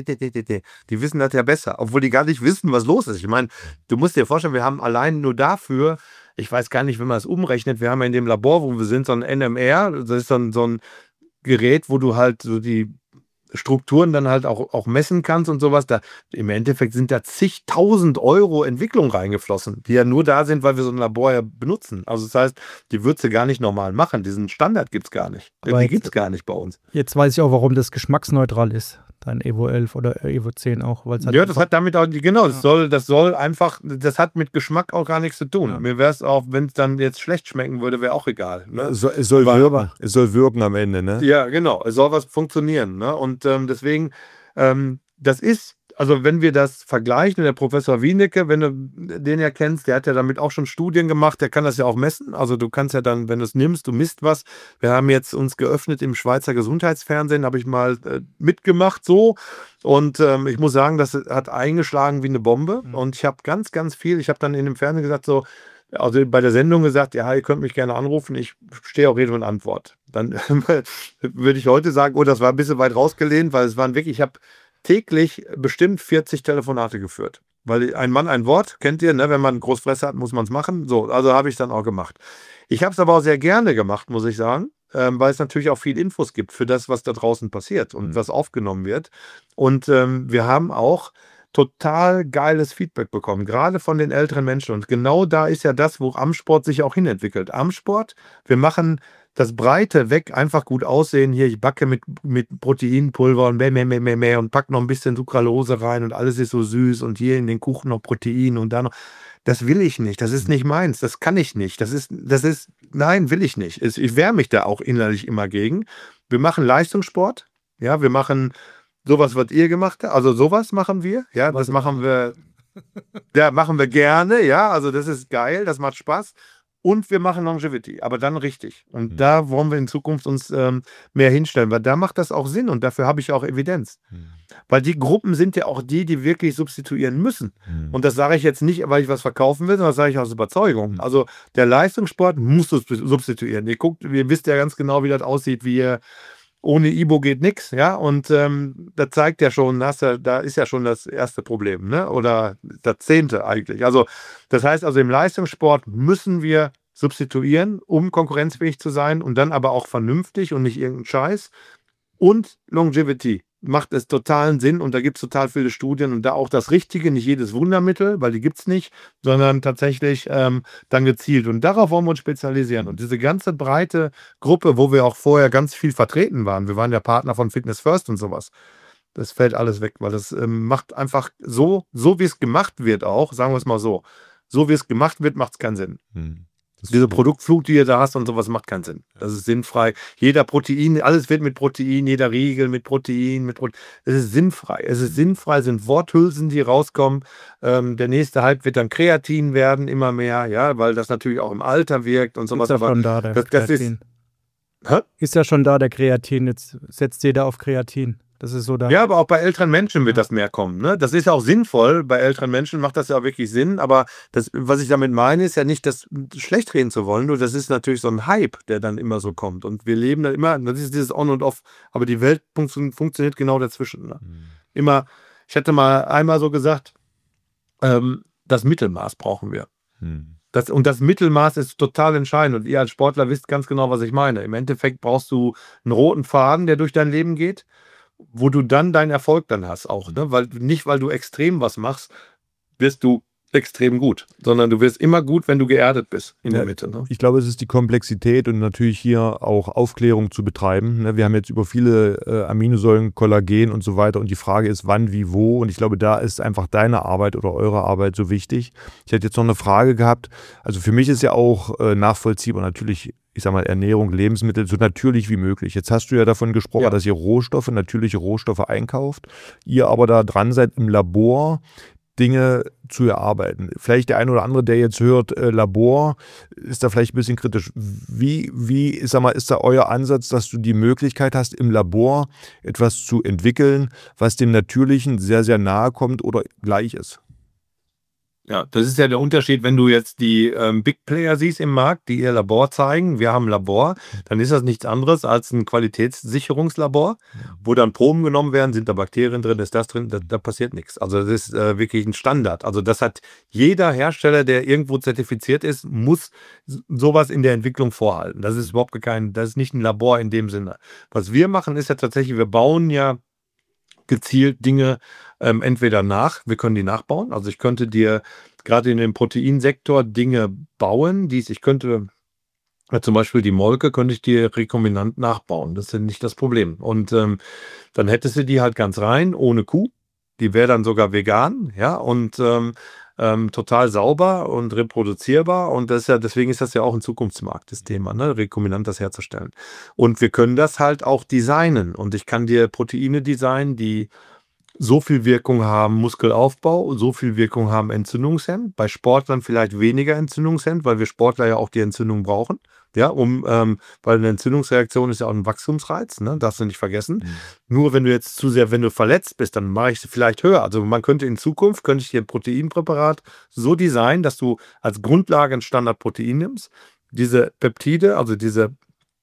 die wissen das ja besser, obwohl die gar nicht wissen, was los ist. Ich meine, du musst dir vorstellen, wir haben allein nur dafür, ich weiß gar nicht, wenn man es umrechnet, wir haben ja in dem Labor, wo wir sind, so ein N M R, das ist so ein, so ein Gerät, wo du halt so die Strukturen dann halt auch, auch messen kannst und sowas. Da, im Endeffekt sind da zigtausend Euro Entwicklung reingeflossen, die ja nur da sind, weil wir so ein Labor ja benutzen. Also das heißt, die würdest du gar nicht normal machen. Diesen Standard gibt es gar nicht. Aber Die jetzt- gibt es gar nicht bei uns. Jetzt weiß ich auch, warum das geschmacksneutral ist. Dein Evo elf oder Evo zehn auch. Weil's halt Ja, das hat damit auch, genau, das Ja. soll, das soll einfach, das hat mit Geschmack auch gar nichts zu tun. Ja. Mir wäre es auch, wenn es dann jetzt schlecht schmecken würde, wäre auch egal. Ne? Es soll, es, soll Aber- wirken. es soll wirken am Ende, ne? Ja, genau. Es soll was funktionieren. Ne? Und ähm, deswegen, ähm, das ist, also wenn wir das vergleichen, der Professor Wienecke, wenn du den ja kennst, der hat ja damit auch schon Studien gemacht, der kann das ja auch messen. Also du kannst ja dann, wenn du es nimmst, du misst was. Wir haben jetzt uns geöffnet im Schweizer Gesundheitsfernsehen, habe ich mal äh, mitgemacht so. Und ähm, ich muss sagen, das hat eingeschlagen wie eine Bombe. Mhm. Und ich habe ganz, ganz viel, ich habe dann in dem Fernsehen gesagt, so, also bei der Sendung gesagt, ja, ihr könnt mich gerne anrufen, ich stehe auch Rede und Antwort. Dann würde ich heute sagen, oh, das war ein bisschen weit rausgelehnt, weil es waren wirklich, ich habe täglich bestimmt vierzig Telefonate geführt. Weil ein Mann ein Wort, kennt ihr, ne? Wenn man Großfresse hat, muss man es machen. So, also habe ich es dann auch gemacht. Ich habe es aber auch sehr gerne gemacht, muss ich sagen, ähm, weil es natürlich auch viel Infos gibt für das, was da draußen passiert und Mhm. was aufgenommen wird. Und ähm, wir haben auch total geiles Feedback bekommen, gerade von den älteren Menschen. Und genau da ist ja das, wo Amsport sich auch hinentwickelt. Amsport, wir machen das Breite weg, einfach gut aussehen. Hier, ich backe mit, mit Proteinpulver und mehr, mehr, mehr, mehr, mehr und pack noch ein bisschen Sucralose rein und alles ist so süß und hier in den Kuchen noch Protein und da noch. Das will ich nicht. Das ist nicht meins. Das kann ich nicht. Das ist, das ist, nein, will ich nicht. Es- Ich wehre mich da auch innerlich immer gegen. Wir machen Leistungssport. Ja, wir machen sowas, was ihr gemacht habt. Also sowas machen wir. Ja, das machen wir, ja, machen wir gerne. Ja, also das ist geil. Das macht Spaß. Und wir machen Longevity, aber dann richtig. Und Mhm. da wollen wir in Zukunft uns ähm, mehr hinstellen, weil da macht das auch Sinn und dafür habe ich auch Evidenz. Mhm. Weil die Gruppen sind ja auch die, die wirklich substituieren müssen. Mhm. Und das sage ich jetzt nicht, weil ich was verkaufen will, sondern das sage ich aus Überzeugung. Mhm. Also der Leistungssport muss subst- substituieren. Ihr guckt, ihr wisst ja ganz genau, wie das aussieht, wie ihr ohne Ibo geht nichts, ja. Und ähm, das zeigt ja schon, das, da ist ja schon das erste Problem, ne? Oder das zehnte eigentlich. Also das heißt also, im Leistungssport müssen wir substituieren, um konkurrenzfähig zu sein und dann aber auch vernünftig und nicht irgendein Scheiß. Und Longevity macht es totalen Sinn und da gibt es total viele Studien und da auch das Richtige, nicht jedes Wundermittel, weil die gibt es nicht, sondern tatsächlich ähm, dann gezielt. Und darauf wollen wir uns spezialisieren. Und diese ganze breite Gruppe, wo wir auch vorher ganz viel vertreten waren, wir waren ja Partner von Fitness First und sowas, das fällt alles weg, weil das ähm, macht einfach so, so wie es gemacht wird auch, sagen wir es mal so, so wie es gemacht wird, macht es keinen Sinn. Mhm. Das Diese ist- Produktflut, die ihr da hast und sowas, macht keinen Sinn. Das ist sinnfrei. Jeder Protein, alles wird mit Protein, jeder Riegel mit Protein, mit Protein. Es ist sinnfrei. Es ist sinnfrei, es sind Worthülsen, die rauskommen. Ähm, der nächste Hype wird dann Kreatin werden, immer mehr, ja, weil das natürlich auch im Alter wirkt und Ist sowas. ja Aber schon da, der das- das ist- Kreatin. Hä? Ist ja schon da, der Kreatin. Jetzt setzt jeder auf Kreatin. Das ist so da. Ja, aber auch bei älteren Menschen wird Ja. das mehr kommen. Ne? Das ist ja auch sinnvoll. Bei älteren Menschen macht das ja auch wirklich Sinn. Aber das, was ich damit meine, ist ja nicht, das schlecht reden zu wollen. Nur das ist natürlich so ein Hype, der dann immer so kommt. Und wir leben dann immer, das ist dieses On und Off. Aber die Welt funktio- funktioniert genau dazwischen. Ne? Mhm. Immer, ich hätte mal einmal so gesagt, ähm, das Mittelmaß brauchen wir. Mhm. Das, und das Mittelmaß ist total entscheidend. Und ihr als Sportler wisst ganz genau, was ich meine. Im Endeffekt brauchst du einen roten Faden, der durch dein Leben geht, wo du dann deinen Erfolg dann hast auch. Ne? Weil, nicht, weil du extrem was machst, wirst du extrem gut. Sondern du wirst immer gut, wenn du geerdet bist in Ja, der Mitte. Ne? Ich glaube, es ist die Komplexität und natürlich hier auch Aufklärung zu betreiben. Ne, wir haben jetzt über viele äh, Aminosäuren, Kollagen und so weiter und die Frage ist, wann, wie, wo und ich glaube, da ist einfach deine Arbeit oder eure Arbeit so wichtig. Ich hätte jetzt noch eine Frage gehabt. Also für mich ist ja auch äh, nachvollziehbar natürlich, ich sag mal, Ernährung, Lebensmittel so natürlich wie möglich. Jetzt hast du ja davon gesprochen, Ja. dass ihr Rohstoffe, natürliche Rohstoffe einkauft, ihr aber da dran seid im Labor, Dinge zu erarbeiten. Vielleicht der eine oder andere, der jetzt hört, äh, Labor, ist da vielleicht ein bisschen kritisch. Wie, wie, sag mal, ist da euer Ansatz, dass du die Möglichkeit hast, im Labor etwas zu entwickeln, was dem Natürlichen sehr, sehr nahe kommt oder gleich ist? Ja, das ist ja der Unterschied, wenn du jetzt die ähm, Big Player siehst im Markt, die ihr Labor zeigen, wir haben ein Labor, dann ist das nichts anderes als ein Qualitätssicherungslabor, wo dann Proben genommen werden, sind da Bakterien drin, ist das drin, da, da passiert nichts. Also das ist äh, wirklich ein Standard. Also das hat jeder Hersteller, der irgendwo zertifiziert ist, muss sowas in der Entwicklung vorhalten. Das ist überhaupt kein, das ist nicht ein Labor in dem Sinne. Was wir machen, ist ja tatsächlich, wir bauen ja gezielt Dinge ähm, entweder nach, wir können die nachbauen, also ich könnte dir gerade in dem Proteinsektor Dinge bauen, die ich könnte, ja, zum Beispiel die Molke könnte ich dir rekombinant nachbauen, das ist ja nicht das Problem. Und ähm, dann hättest du die halt ganz rein, ohne Kuh, die wäre dann sogar vegan, ja, und ähm, ähm, total sauber und reproduzierbar und das ist ja, deswegen ist das ja auch ein Zukunftsmarkt, das Thema, ne, rekombinant das herzustellen. Und wir können das halt auch designen und ich kann dir Proteine designen, die so viel Wirkung haben, Muskelaufbau, so viel Wirkung haben, Entzündungshemd. Bei Sportlern vielleicht weniger Entzündungshemd, weil wir Sportler ja auch die Entzündung brauchen. Ja, um, ähm, weil eine Entzündungsreaktion ist ja auch ein Wachstumsreiz, ne? Darfst du nicht vergessen. Mhm. Nur wenn du jetzt zu sehr, wenn du verletzt bist, dann mache ich sie vielleicht höher. Also man könnte in Zukunft, könnte ich dir ein Proteinpräparat so designen, dass du als Grundlage ein Standardprotein nimmst, diese Peptide, also diese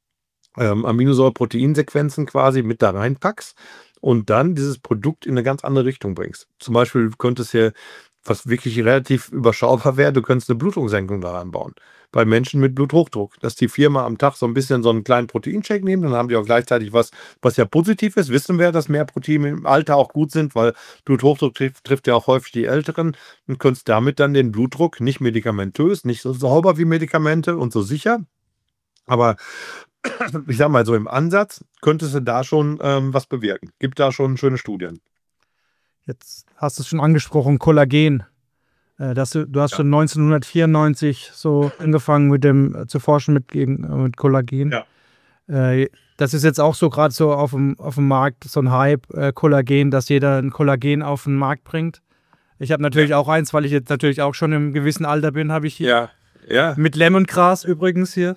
ähm, Aminosäure-Proteinsequenzen quasi mit da reinpackst und dann dieses Produkt in eine ganz andere Richtung bringst. Zum Beispiel könntest du, was wirklich relativ überschaubar wäre, du könntest eine Blutdrucksenkung da reinbauen. Bei Menschen mit Bluthochdruck, dass die viermal am Tag so ein bisschen so einen kleinen Proteinshake nehmen, dann haben die auch gleichzeitig was, was ja positiv ist. Wissen wir, dass mehr Proteine im Alter auch gut sind, weil Bluthochdruck trifft, trifft ja auch häufig die Älteren und könntest damit dann den Blutdruck nicht medikamentös, nicht so sauber wie Medikamente und so sicher, aber ich sag mal so im Ansatz könntest du da schon ähm, was bewirken. Gibt da schon schöne Studien. Jetzt hast du es schon angesprochen, Kollagen. Äh, dass du, du hast ja schon neunzehnhundertvierundneunzig so angefangen mit dem äh, zu forschen mit, gegen, äh, mit Kollagen. Ja. Äh, das ist jetzt auch so gerade so auf dem, auf dem Markt so ein Hype, äh, Kollagen, dass jeder ein Kollagen auf den Markt bringt. Ich habe natürlich ja auch eins, weil ich jetzt natürlich auch schon im gewissen Alter bin, habe ich hier ja. Ja. mit Lemongras übrigens hier.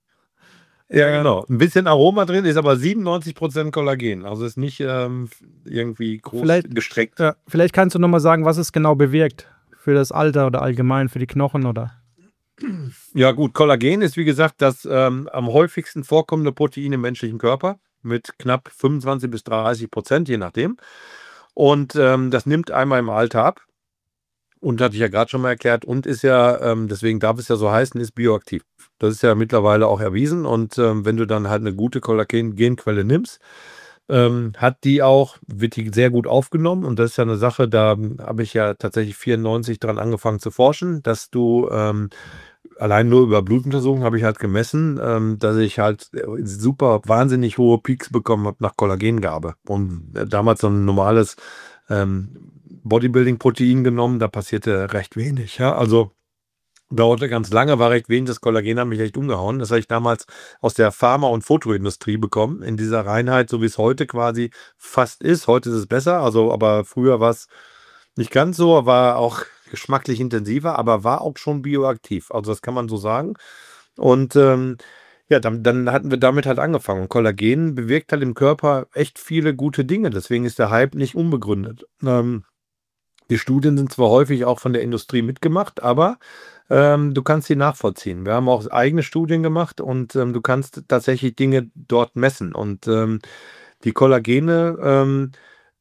Ja, genau. Ein bisschen Aroma drin, ist aber siebenundneunzig Prozent Kollagen. Also ist nicht ähm, irgendwie groß vielleicht, gestreckt. Ja, vielleicht kannst du nochmal sagen, was es genau bewirkt für das Alter oder allgemein für die Knochen, oder? Ja gut, Kollagen ist wie gesagt das ähm, am häufigsten vorkommende Protein im menschlichen Körper mit knapp fünfundzwanzig bis dreißig Prozent, je nachdem. Und ähm, das nimmt einmal im Alter ab. Und hatte ich ja gerade schon mal erklärt und ist ja, ähm, deswegen darf es ja so heißen, ist bioaktiv. Das ist ja mittlerweile auch erwiesen und ähm, wenn du dann halt eine gute Kollagenquelle nimmst, ähm, hat die auch, wird die sehr gut aufgenommen und das ist ja eine Sache, da habe ich ja tatsächlich vierundneunzig dran angefangen zu forschen, dass du ähm, allein nur über Blutuntersuchungen habe ich halt gemessen, ähm, dass ich halt super wahnsinnig hohe Peaks bekommen habe nach Kollagengabe und äh, damals so ein normales ähm, Bodybuilding-Protein genommen, da passierte recht wenig. Ja? Also dauerte ganz lange, war recht wenig. Das Kollagen hat mich echt umgehauen. Das habe ich damals aus der Pharma- und Fotoindustrie bekommen, in dieser Reinheit, so wie es heute quasi fast ist. Heute ist es besser, also aber früher war es nicht ganz so, war auch geschmacklich intensiver, aber war auch schon bioaktiv. Also das kann man so sagen. Und ähm, ja, dann, dann hatten wir damit halt angefangen. Und Kollagen bewirkt halt im Körper echt viele gute Dinge. Deswegen ist der Hype nicht unbegründet. Ähm, Die Studien sind zwar häufig auch von der Industrie mitgemacht, aber ähm, du kannst sie nachvollziehen. Wir haben auch eigene Studien gemacht und ähm, du kannst tatsächlich Dinge dort messen. Und ähm, die Kollagene ähm,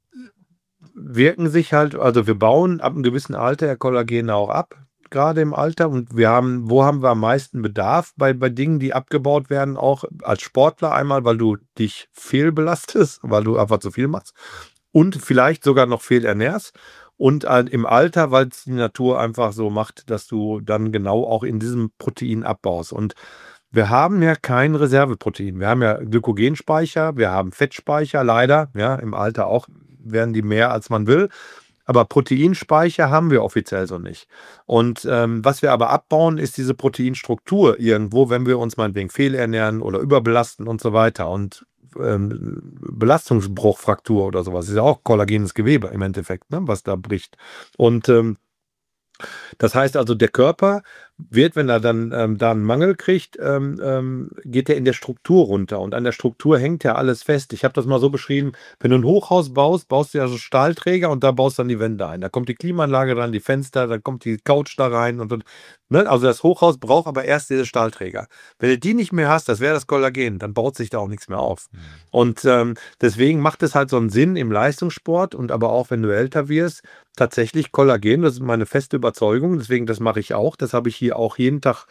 wirken sich halt, also wir bauen ab einem gewissen Alter ja Kollagene auch ab, gerade im Alter. Und wir haben, wo haben wir am meisten Bedarf? Bei, bei Dingen, die abgebaut werden, auch als Sportler einmal, weil du dich fehlbelastest, weil du einfach zu viel machst und vielleicht sogar noch fehlernährst. Und im Alter, weil es die Natur einfach so macht, dass du dann genau auch in diesem Protein abbaust. Und wir haben ja kein Reserveprotein. Wir haben ja Glykogenspeicher, wir haben Fettspeicher, leider. Ja, im Alter auch werden die mehr, als man will. Aber Proteinspeicher haben wir offiziell so nicht. Und ähm, was wir aber abbauen, ist diese Proteinstruktur irgendwo, wenn wir uns meinetwegen fehlernähren oder überbelasten und so weiter. Und ähm, Belastungsbruchfraktur oder sowas. Das ist ja auch kollagenes Gewebe im Endeffekt, ne, was da bricht. Und ähm, das heißt also, der Körper wird, wenn er dann ähm, da einen Mangel kriegt, ähm, ähm, geht er in der Struktur runter. Und an der Struktur hängt ja alles fest. Ich habe das mal so beschrieben, wenn du ein Hochhaus baust, baust du ja so Stahlträger und da baust du dann die Wände ein. Da kommt die Klimaanlage dran, die Fenster, da kommt die Couch da rein. Und, und ne? Also das Hochhaus braucht aber erst diese Stahlträger. Wenn du die nicht mehr hast, das wäre das Kollagen, dann baut sich da auch nichts mehr auf. Mhm. Und ähm, deswegen macht es halt so einen Sinn im Leistungssport und aber auch, wenn du älter wirst, tatsächlich Kollagen, das ist meine feste Überzeugung, deswegen das mache ich auch, das habe ich hier auch jeden Tag,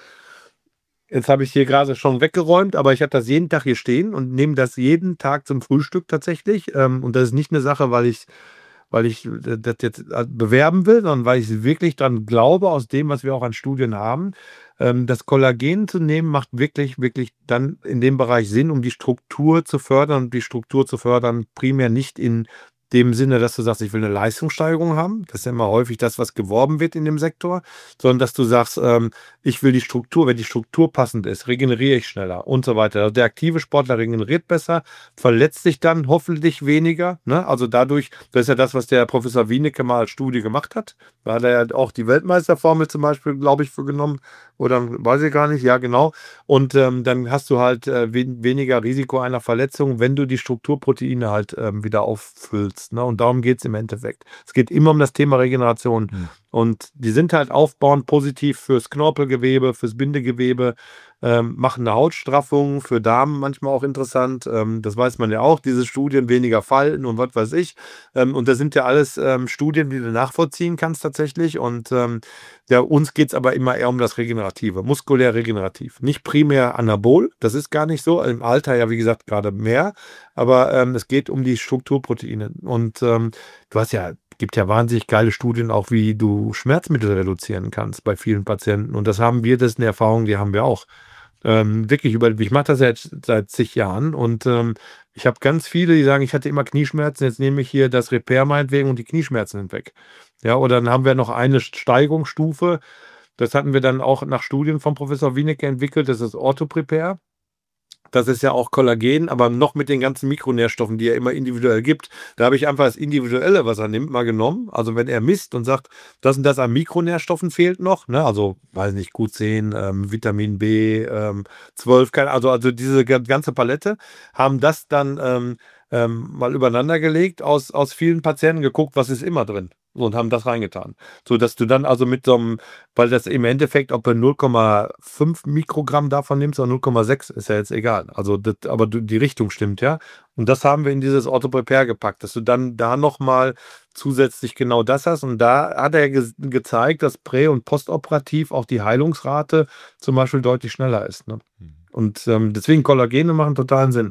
jetzt habe ich hier gerade schon weggeräumt, aber ich habe das jeden Tag hier stehen und nehme das jeden Tag zum Frühstück tatsächlich und das ist nicht eine Sache, weil ich weil ich das jetzt bewerben will, sondern weil ich wirklich dran glaube, aus dem, was wir auch an Studien haben, das Kollagen zu nehmen, macht wirklich, wirklich dann in dem Bereich Sinn, um die Struktur zu fördern und die Struktur zu fördern primär nicht in dem Sinne, dass du sagst, ich will eine Leistungssteigerung haben. Das ist ja immer häufig das, was geworben wird in dem Sektor. Sondern, dass du sagst, ähm, ich will die Struktur, wenn die Struktur passend ist, regeneriere ich schneller und so weiter. Also der aktive Sportler regeneriert besser, verletzt sich dann hoffentlich weniger. Ne? Also dadurch, das ist ja das, was der Professor Wienecke mal als Studie gemacht hat. Da hat er ja auch die Weltmeisterformel zum Beispiel, glaube ich, für genommen. Oder weiß ich gar nicht. Ja, genau. Und ähm, dann hast du halt äh, wen weniger Risiko einer Verletzung, wenn du die Strukturproteine halt ähm, wieder auffüllst. Ne? Und darum geht es im Endeffekt. Es geht immer um das Thema Regeneration. Mhm. Und die sind halt aufbauend positiv fürs Knorpelgewebe, fürs Bindegewebe, ähm, machen eine Hautstraffung, für Damen manchmal auch interessant. Ähm, das weiß man ja auch, diese Studien, weniger Falten und was weiß ich. Ähm, und das sind ja alles ähm, Studien, die du nachvollziehen kannst tatsächlich. Und ähm, ja, uns geht es aber immer eher um das Regenerative, muskulär regenerativ. Nicht primär anabol, das ist gar nicht so. Im Alter ja, wie gesagt, gerade mehr. Aber ähm, es geht um die Strukturproteine. Und ähm, du hast ja gibt ja wahnsinnig geile Studien auch, wie du Schmerzmittel reduzieren kannst bei vielen Patienten. Und das haben wir, das ist eine Erfahrung, die haben wir auch. Ähm, wirklich über, ich mache das jetzt seit zig Jahren und ähm, ich habe ganz viele, die sagen, ich hatte immer Knieschmerzen, jetzt nehme ich hier das Repair meinetwegen und die Knieschmerzen sind weg. Ja, oder dann haben wir noch eine Steigungsstufe. Das hatten wir dann auch nach Studien von Professor Wienecke entwickelt, das ist Orthoprepare. Das ist ja auch Kollagen, aber noch mit den ganzen Mikronährstoffen, die er immer individuell gibt. Da habe ich einfach das Individuelle, was er nimmt, mal genommen. Also wenn er misst und sagt, das und das an Mikronährstoffen fehlt noch, ne? Also weiß nicht, Q zehn, ähm, Vitamin B, ähm, zwölf, also, also diese ganze Palette, haben das dann ähm, ähm, mal übereinander gelegt, aus, aus vielen Patienten geguckt, was ist immer drin. Und haben das reingetan. So dass du dann also mit so einem, weil das im Endeffekt, ob du null Komma fünf Mikrogramm davon nimmst oder null Komma sechs, ist ja jetzt egal. Also das, aber die Richtung stimmt, ja. Und das haben wir in dieses Orthoprepare gepackt, dass du dann da nochmal zusätzlich genau das hast. Und da hat er ge gezeigt, dass prä- und postoperativ auch die Heilungsrate zum Beispiel deutlich schneller ist. Ne? Und ähm, deswegen Kollagene machen totalen Sinn.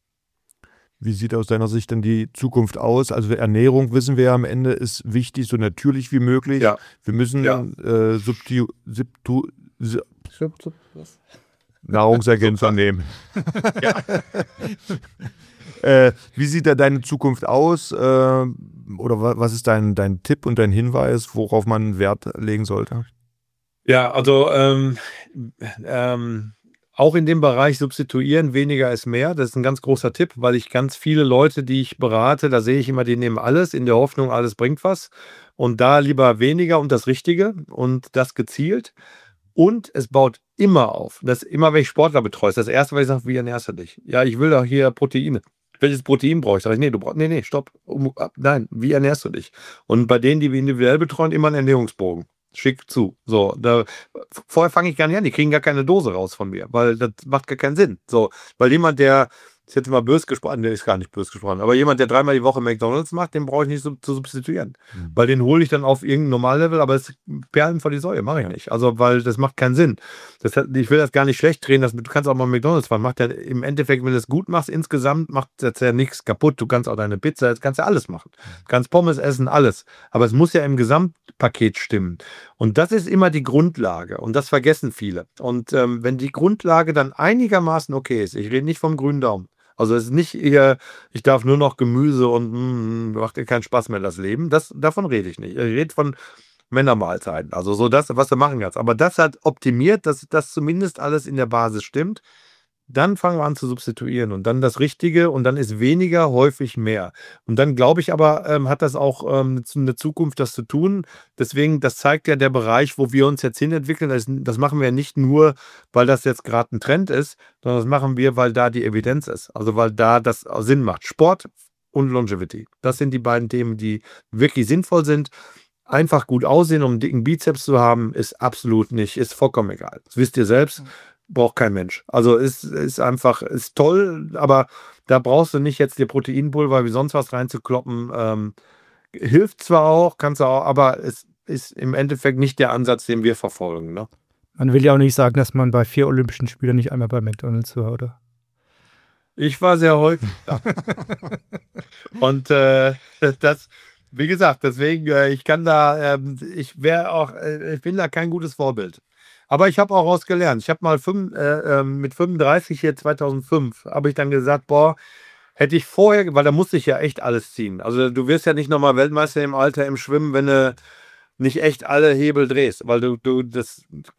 Wie sieht aus deiner Sicht denn die Zukunft aus? Also Ernährung, wissen wir ja am Ende, ist wichtig, so natürlich wie möglich. Ja. Wir müssen ja. äh, subtu, subtu, sub, sub, sub, was? Nahrungsergänzer nehmen. Ja. äh, wie sieht da deine Zukunft aus? Äh, oder was ist dein, dein Tipp und dein Hinweis, worauf man Wert legen sollte? Ja, also ähm, ähm, auch in dem Bereich substituieren, weniger ist mehr. Das ist ein ganz großer Tipp, weil ich ganz viele Leute, die ich berate, da sehe ich immer, die nehmen alles in der Hoffnung, alles bringt was. Und da lieber weniger und das Richtige und das gezielt. Und es baut immer auf. Das immer, wenn ich Sportler betreue, ist das Erste, was ich sage, wie ernährst du dich? Ja, ich will doch hier Proteine. Welches Protein brauche ich? Sag ich, nee, du brauchst, nee, nee, stopp. Nein, wie ernährst du dich? Und bei denen, die wir individuell betreuen, immer einen Ernährungsbogen. Schick zu. So, da, vorher fange ich gar nicht an, die kriegen gar keine Dose raus von mir, weil das macht gar keinen Sinn. So, weil jemand, der, ich hätte mal böse gesprochen, der ist gar nicht böse gesprochen, aber jemand, der dreimal die Woche McDonalds macht, den brauche ich nicht so, zu substituieren. Mhm. Weil den hole ich dann auf irgendein Normallevel, aber es ist Perlen vor die Säue, mache ich nicht. Also, weil das macht keinen Sinn. Das hat, ich will das gar nicht schlecht drehen, das, du kannst auch mal McDonalds fahren. Macht ja im Endeffekt, wenn du es gut machst, insgesamt macht das ja nichts kaputt. Du kannst auch deine Pizza, jetzt kannst ja alles machen. Du kannst Pommes essen, alles. Aber es muss ja im Gesamtpaket stimmen. Und das ist immer die Grundlage. Und das vergessen viele. Und ähm, wenn die Grundlage dann einigermaßen okay ist, ich rede nicht vom grünen Daumen. Also es ist nicht eher, ich darf nur noch Gemüse und mm, macht dir keinen Spaß mehr das Leben. Das, davon rede ich nicht. Ich rede von Männermahlzeiten. Also so das, was du machen kannst. Aber das hat optimiert, dass das zumindest alles in der Basis stimmt. dann fangen wir an zu substituieren und dann das Richtige und dann ist weniger häufig mehr. Und dann glaube ich aber, ähm, hat das auch ähm, eine Zukunft, das zu tun. Deswegen, das zeigt ja der Bereich, wo wir uns jetzt hinentwickeln. Das, das machen wir nicht nur, weil das jetzt gerade ein Trend ist, sondern das machen wir, weil da die Evidenz ist. Also weil da das Sinn macht. Sport und Longevity. Das sind die beiden Themen, die wirklich sinnvoll sind. Einfach gut aussehen, um einen dicken Bizeps zu haben, ist absolut nicht, ist vollkommen egal. Das wisst ihr selbst. Braucht kein Mensch. Also ist, ist einfach, ist toll, aber da brauchst du nicht jetzt dir Proteinpulver wie sonst was reinzukloppen. Ähm, hilft zwar auch, kannst du auch, aber es ist im Endeffekt nicht der Ansatz, den wir verfolgen. Ne? Man will ja auch nicht sagen, dass man bei vier Olympischen Spielen nicht einmal bei McDonald's war, oder? Ich war sehr häufig da. Und äh, das, wie gesagt, deswegen, äh, ich kann da, äh, ich wäre auch, äh, ich bin da kein gutes Vorbild. Aber ich habe auch raus gelernt. Ich habe mal fünf, äh, äh, mit fünfunddreißig hier zweitausendfünf, habe ich dann gesagt, boah, hätte ich vorher, weil da musste ich ja echt alles ziehen. Also du wirst ja nicht nochmal Weltmeister im Alter im Schwimmen, wenn du nicht echt alle Hebel drehst, weil du, du das,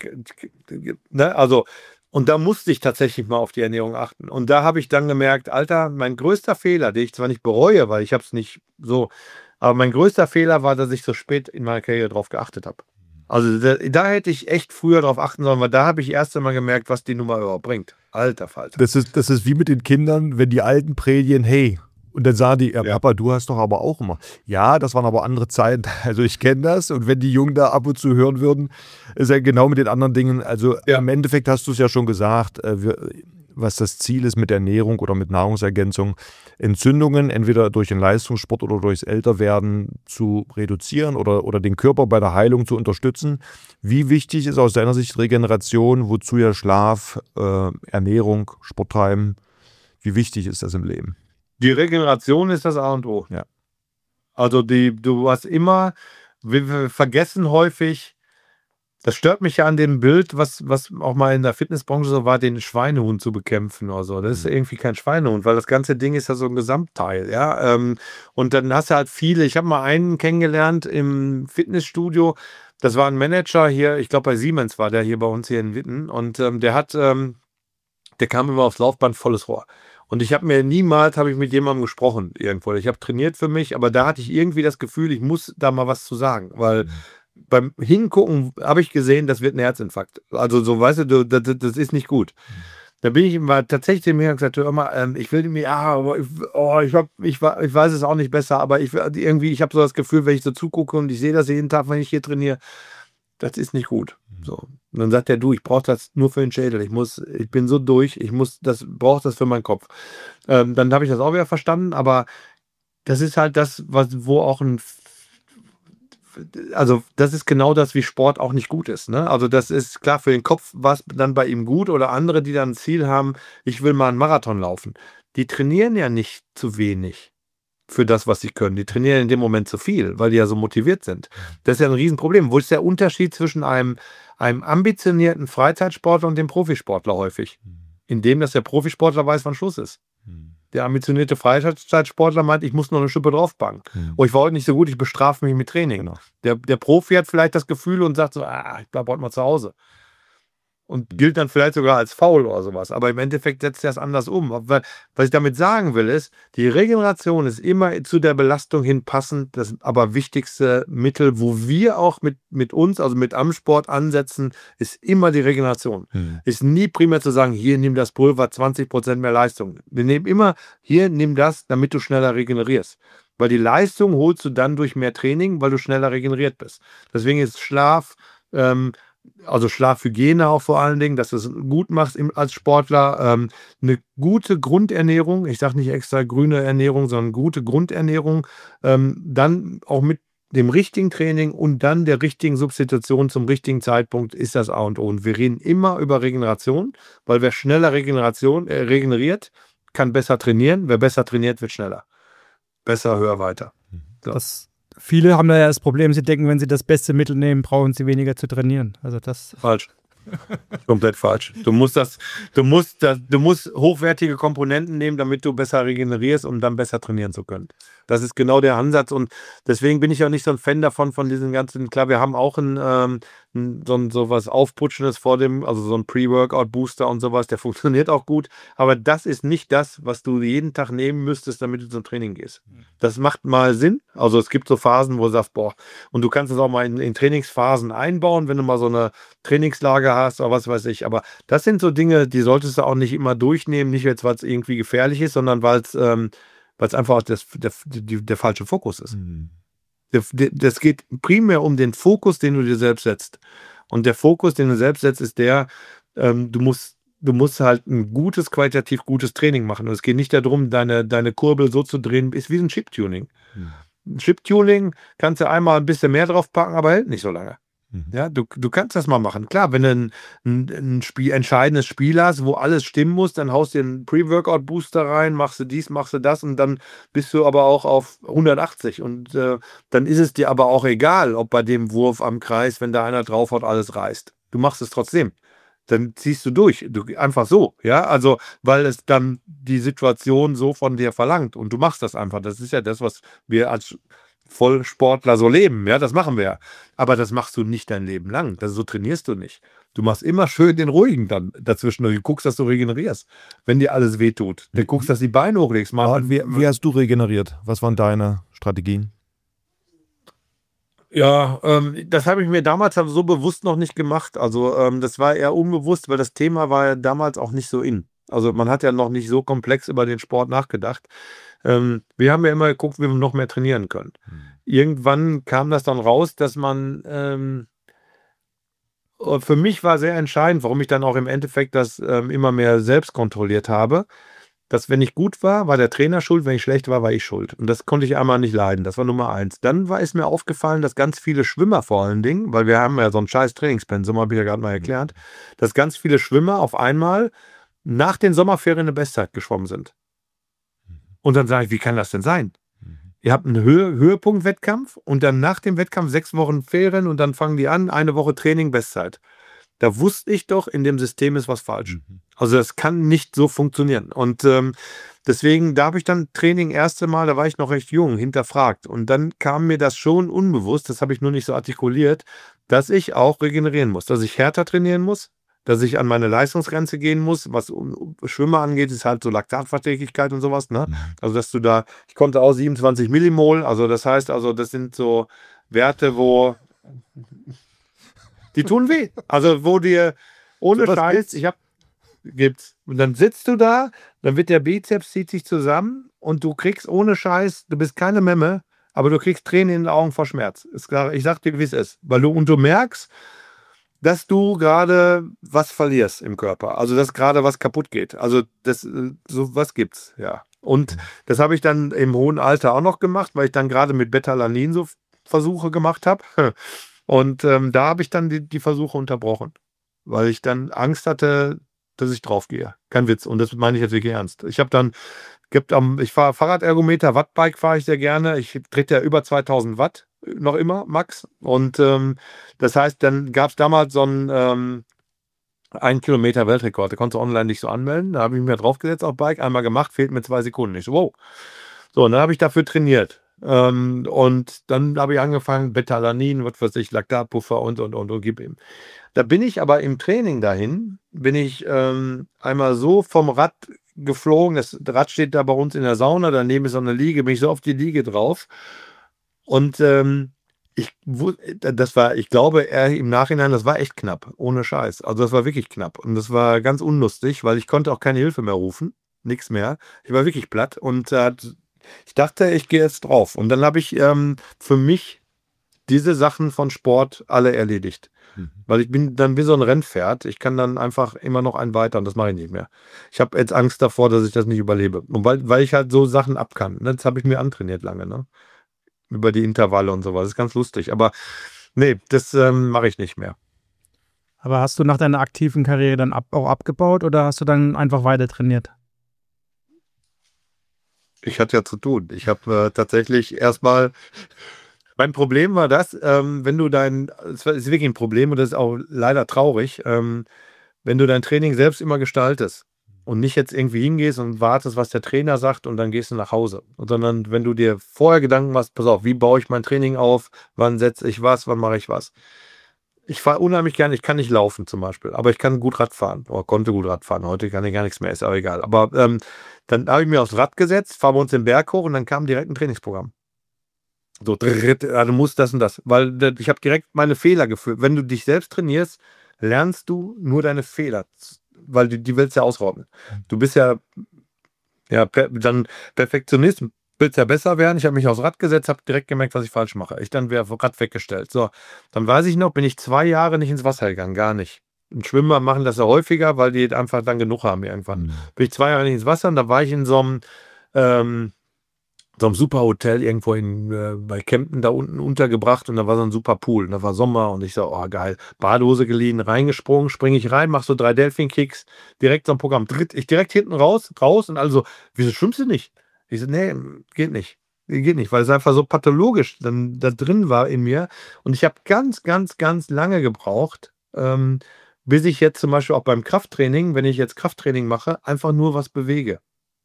ne, also, und da musste ich tatsächlich mal auf die Ernährung achten. Und da habe ich dann gemerkt, Alter, mein größter Fehler, den ich zwar nicht bereue, weil ich habe es nicht so, aber mein größter Fehler war, dass ich so spät in meiner Karriere drauf geachtet habe. Also da, da hätte ich echt früher drauf achten sollen, weil da habe ich erst einmal gemerkt, was die Nummer überhaupt bringt. Alter Falter. Das ist, das ist wie mit den Kindern, wenn die Alten predigen, hey, und dann sagen die, ja, Ja. Papa, du hast doch aber auch immer. Ja, das waren aber andere Zeiten. Also ich kenne das. Und wenn die Jungen da ab und zu hören würden, ist ja genau mit den anderen Dingen. Also Ja. im Endeffekt hast du es ja schon gesagt, äh, wir, was das Ziel ist mit Ernährung oder mit Nahrungsergänzung, Entzündungen entweder durch den Leistungssport oder durchs Älterwerden zu reduzieren oder, oder den Körper bei der Heilung zu unterstützen. Wie wichtig ist aus deiner Sicht Regeneration, wozu ja Schlaf, äh, Ernährung, Sport treiben, wie wichtig ist das im Leben? Die Regeneration ist das A und O. Ja. Also die, du hast immer, wir, wir vergessen häufig, das stört mich ja an dem Bild, was, was auch mal in der Fitnessbranche so war, den Schweinehund zu bekämpfen oder so. Das ist irgendwie kein Schweinehund, weil das ganze Ding ist ja so ein Gesamtteil, ja. Ähm, und dann hast du halt viele, ich habe mal einen kennengelernt im Fitnessstudio, das war ein Manager hier, ich glaube bei Siemens war der hier bei uns hier in Witten und ähm, der hat, ähm, der kam immer aufs Laufband, volles Rohr. Und ich habe mir niemals, habe ich mit jemandem gesprochen irgendwo. Ich habe trainiert für mich, aber da hatte ich irgendwie das Gefühl, ich muss da mal was zu sagen, weil beim Hingucken habe ich gesehen, das wird ein Herzinfarkt. Also so, weißt du, das, das ist nicht gut. Da bin ich ihm mal tatsächlich zu mir und gesagt, hör mal, ähm, ich will mir, ja, aber ich, oh, ich, hab, ich, ich weiß es auch nicht besser, aber ich irgendwie, ich habe so das Gefühl, wenn ich so zugucke und ich sehe das jeden Tag, wenn ich hier trainiere, das ist nicht gut. So. Und dann sagt er, du, ich brauche das nur für den Schädel. Ich muss, ich bin so durch, ich muss das, brauche das für meinen Kopf. Ähm, dann habe ich das auch wieder verstanden, aber das ist halt das, was, wo auch ein, also das ist genau das, wie Sport auch nicht gut ist. Ne? Also das ist klar, für den Kopf war es dann bei ihm gut oder andere, die dann ein Ziel haben, ich will mal einen Marathon laufen. Die trainieren ja nicht zu wenig für das, was sie können. Die trainieren in dem Moment zu viel, weil die ja so motiviert sind. Das ist ja ein Riesenproblem. Wo ist der Unterschied zwischen einem, einem ambitionierten Freizeitsportler und dem Profisportler häufig? Indem, dass der Profisportler weiß, wann Schluss ist. Der ambitionierte Freizeitsportler meint, ich muss noch eine Schippe draufpacken. Mhm. Oh, ich war heute nicht so gut, ich bestrafe mich mit Training. Genau. Der, der Profi hat vielleicht das Gefühl und sagt so, ah, ich bleibe heute mal zu Hause. Und gilt dann vielleicht sogar als faul oder sowas. Aber im Endeffekt setzt er es anders um. Weil, was ich damit sagen will, ist, die Regeneration ist immer zu der Belastung hin passend. Das aber wichtigste Mittel, wo wir auch mit, mit uns, also mit Amsport ansetzen, ist immer die Regeneration. Mhm. Ist nie primär zu sagen, hier nimm das Pulver, zwanzig Prozent mehr Leistung. Wir nehmen immer, hier nimm das, damit du schneller regenerierst. Weil die Leistung holst du dann durch mehr Training, weil du schneller regeneriert bist. Deswegen ist Schlaf, ähm, also Schlafhygiene auch vor allen Dingen, dass du es gut machst im, als Sportler, ähm, eine gute Grundernährung, ich sage nicht extra grüne Ernährung, sondern gute Grundernährung, ähm, dann auch mit dem richtigen Training und dann der richtigen Substitution zum richtigen Zeitpunkt ist das A und O. Und wir reden immer über Regeneration, weil wer schneller Regeneration, äh, regeneriert, kann besser trainieren, wer besser trainiert, wird schneller. Besser, höher, weiter. So. Das, viele haben da ja das Problem, sie denken, wenn sie das beste Mittel nehmen, brauchen sie weniger zu trainieren. Also das Falsch. Komplett falsch. Du musst das, du musst das, du musst hochwertige Komponenten nehmen, damit du besser regenerierst, um dann besser trainieren zu können. Das ist genau der Ansatz und deswegen bin ich auch nicht so ein Fan davon, von diesen ganzen, klar, wir haben auch ein, ähm, ein, so, ein so was Aufputschendes vor dem, also so ein Pre-Workout-Booster und sowas, der funktioniert auch gut, aber das ist nicht das, was du jeden Tag nehmen müsstest, damit du zum Training gehst. Das macht mal Sinn, also es gibt so Phasen, wo du sagst, boah, und du kannst es auch mal in, in Trainingsphasen einbauen, wenn du mal so eine Trainingslager hast oder was weiß ich, aber das sind so Dinge, die solltest du auch nicht immer durchnehmen, nicht jetzt, weil es irgendwie gefährlich ist, sondern weil es ähm, weil es einfach das, der, der, der falsche Fokus ist. Mhm. Das geht primär um den Fokus, den du dir selbst setzt. Und der Fokus, den du selbst setzt, ist der, ähm, du musst, du musst halt ein gutes, qualitativ gutes Training machen. Und es geht nicht darum, deine, deine Kurbel so zu drehen, ist wie ein Chip-Tuning. Mhm. Chip-Tuning kannst du einmal ein bisschen mehr drauf packen, aber hält nicht so lange. Ja, du, du kannst das mal machen. Klar, wenn du ein, ein, ein Spiel, entscheidendes Spiel hast, wo alles stimmen muss, dann haust du einen Pre-Workout-Booster rein, machst du dies, machst du das und dann bist du aber auch auf hundertachtzig. Und äh, dann ist es dir aber auch egal, ob bei dem Wurf am Kreis, wenn da einer draufhaut, alles reißt. Du machst es trotzdem. Dann ziehst du durch. Du, einfach so, ja, also, weil es dann die Situation so von dir verlangt und du machst das einfach. Das ist ja das, was wir als Vollsportler so leben, ja, das machen wir ja. Aber das machst du nicht dein Leben lang. Das, so trainierst du nicht. Du machst immer schön den Ruhigen dann dazwischen. Du guckst, dass du regenerierst, wenn dir alles wehtut. Du guckst, dass du die Beine hochlegst. Mal, wie, wie hast du regeneriert? Was waren deine Strategien? Ja, ähm, das habe ich mir damals so bewusst noch nicht gemacht. Also ähm, das war eher unbewusst, weil das Thema war ja damals auch nicht so in. Also man hat ja noch nicht so komplex über den Sport nachgedacht. Ähm, wir haben ja immer geguckt, wie wir noch mehr trainieren können. Mhm. Irgendwann kam das dann raus, dass man, ähm, für mich war sehr entscheidend, warum ich dann auch im Endeffekt das ähm, immer mehr selbst kontrolliert habe, dass wenn ich gut war, war der Trainer schuld, wenn ich schlecht war, war ich schuld. Und das konnte ich einmal nicht leiden. Das war Nummer eins. Dann war es mir aufgefallen, dass ganz viele Schwimmer vor allen Dingen, weil wir haben ja so ein scheiß Trainingspensum, habe ich ja gerade mal erklärt, dass ganz viele Schwimmer auf einmal nach den Sommerferien eine Bestzeit geschwommen sind. Und dann sage ich, wie kann das denn sein? Mhm. Ihr habt einen Höhe, Höhepunkt-Wettkampf und dann nach dem Wettkampf sechs Wochen Ferien und dann fangen die an, eine Woche Training, Bestzeit. Da wusste ich doch, in dem System ist was falsch. Mhm. Also das kann nicht so funktionieren. Und ähm, deswegen, da habe ich dann Training erste Mal, da war ich noch recht jung, hinterfragt. Und dann kam mir das schon unbewusst, das habe ich nur nicht so artikuliert, dass ich auch regenerieren muss, dass ich härter trainieren muss, dass ich an meine Leistungsgrenze gehen muss. Was Schwimmer angeht, ist halt so Laktatverträglichkeit und sowas. Ne? Also, dass du da, ich konnte auch siebenundzwanzig Millimol, also das heißt, also das sind so Werte, wo die tun weh. Also, wo dir ohne so Scheiß, ich hab, gibt's. Und dann sitzt du da, dann wird der Bizeps, zieht sich zusammen und du kriegst ohne Scheiß, du bist keine Memme, aber du kriegst Tränen in den Augen vor Schmerz. Ist klar, ich sag dir, wie es ist. Weil du, und du merkst, dass du gerade was verlierst im Körper. Also, dass gerade was kaputt geht. Also, das, so was gibt's, ja. Und das habe ich dann im hohen Alter auch noch gemacht, weil ich dann gerade mit Betalanin so Versuche gemacht habe. Und ähm, da habe ich dann die, die Versuche unterbrochen, weil ich dann Angst hatte, dass ich draufgehe. Kein Witz. Und das meine ich jetzt wirklich ernst. Ich habe dann, gibt am, ich fahre Fahrradergometer, Wattbike fahre ich sehr gerne. Ich trete ja über zweitausend Watt. Noch immer, Max. Und ähm, das heißt, dann gab es damals so einen ähm, ein Kilometer Weltrekord. Da konntest du online nicht so anmelden. Da habe ich mir draufgesetzt auf Bike, einmal gemacht, fehlt mir zwei Sekunden. Ich so, wow. So, und dann habe ich dafür trainiert. Ähm, und dann habe ich angefangen, Betalanin, was weiß ich, Laktatpuffer und, und, und, und, gib ihm. Da bin ich aber im Training dahin, bin ich ähm, einmal so vom Rad geflogen. Das Rad steht da bei uns in der Sauna, daneben ist so eine Liege, bin ich so auf die Liege drauf. Und ähm, ich, das war, ich glaube, er im Nachhinein, das war echt knapp, ohne Scheiß. Also das war wirklich knapp und das war ganz unlustig, weil ich konnte auch keine Hilfe mehr rufen, nichts mehr. Ich war wirklich platt und äh, ich dachte, ich gehe jetzt drauf. Und dann habe ich ähm, für mich diese Sachen von Sport alle erledigt. Mhm. Weil ich bin dann wie so ein Rennpferd. Ich kann dann einfach immer noch einen weiter und das mache ich nicht mehr. Ich habe jetzt Angst davor, dass ich das nicht überlebe. Und weil, weil ich halt so Sachen ab kann. Das habe ich mir antrainiert lange, ne? Über die Intervalle und sowas. Das ist ganz lustig. Aber nee, das ähm, mache ich nicht mehr. Aber hast du nach deiner aktiven Karriere dann ab, auch abgebaut oder hast du dann einfach weiter trainiert? Ich hatte ja zu tun. Ich habe äh, tatsächlich erstmal, mein Problem war das, ähm, wenn du dein, es ist wirklich ein Problem und das ist auch leider traurig, ähm, wenn du dein Training selbst immer gestaltest. Und nicht jetzt irgendwie hingehst und wartest, was der Trainer sagt und dann gehst du nach Hause. Sondern wenn du dir vorher Gedanken machst, pass auf, wie baue ich mein Training auf, wann setze ich was, wann mache ich was. Ich fahre unheimlich gerne, ich kann nicht laufen zum Beispiel, aber ich kann gut Rad fahren. Oder konnte gut Rad fahren, heute kann ich gar nichts mehr, ist aber egal. Aber ähm, dann habe ich mir aufs Rad gesetzt, fahre bei uns den Berg hoch und dann kam direkt ein Trainingsprogramm. So, du musst das und das. Weil ich habe direkt meine Fehler gefühlt. Wenn du dich selbst trainierst, lernst du nur deine Fehler, weil die, die willst du ja ausräumen. Du bist ja, ja per, dann Perfektionist, willst ja besser werden. Ich habe mich aufs Rad gesetzt, habe direkt gemerkt, was ich falsch mache. Ich dann wäre Rad weggestellt. So, dann weiß ich noch, bin ich zwei Jahre nicht ins Wasser gegangen, gar nicht. Und Schwimmer machen das ja häufiger, weil die einfach dann genug haben irgendwann. Mhm. Bin ich zwei Jahre nicht ins Wasser und da war ich in so einem ähm, so einem super Hotel irgendwo in, äh, bei Kempten da unten untergebracht und da war so ein super Pool. Und da war Sommer und ich so, oh geil, Badehose geliehen, reingesprungen, springe ich rein, mach so drei Delfin-Kicks, direkt so ein Programm. Dritt, ich direkt hinten raus, raus und also, wieso schwimmst du nicht? Ich so, nee, geht nicht. Geht nicht, weil es einfach so pathologisch dann da drin war in mir. Und ich habe ganz, ganz, ganz lange gebraucht, ähm, bis ich jetzt zum Beispiel auch beim Krafttraining, wenn ich jetzt Krafttraining mache, einfach nur was bewege.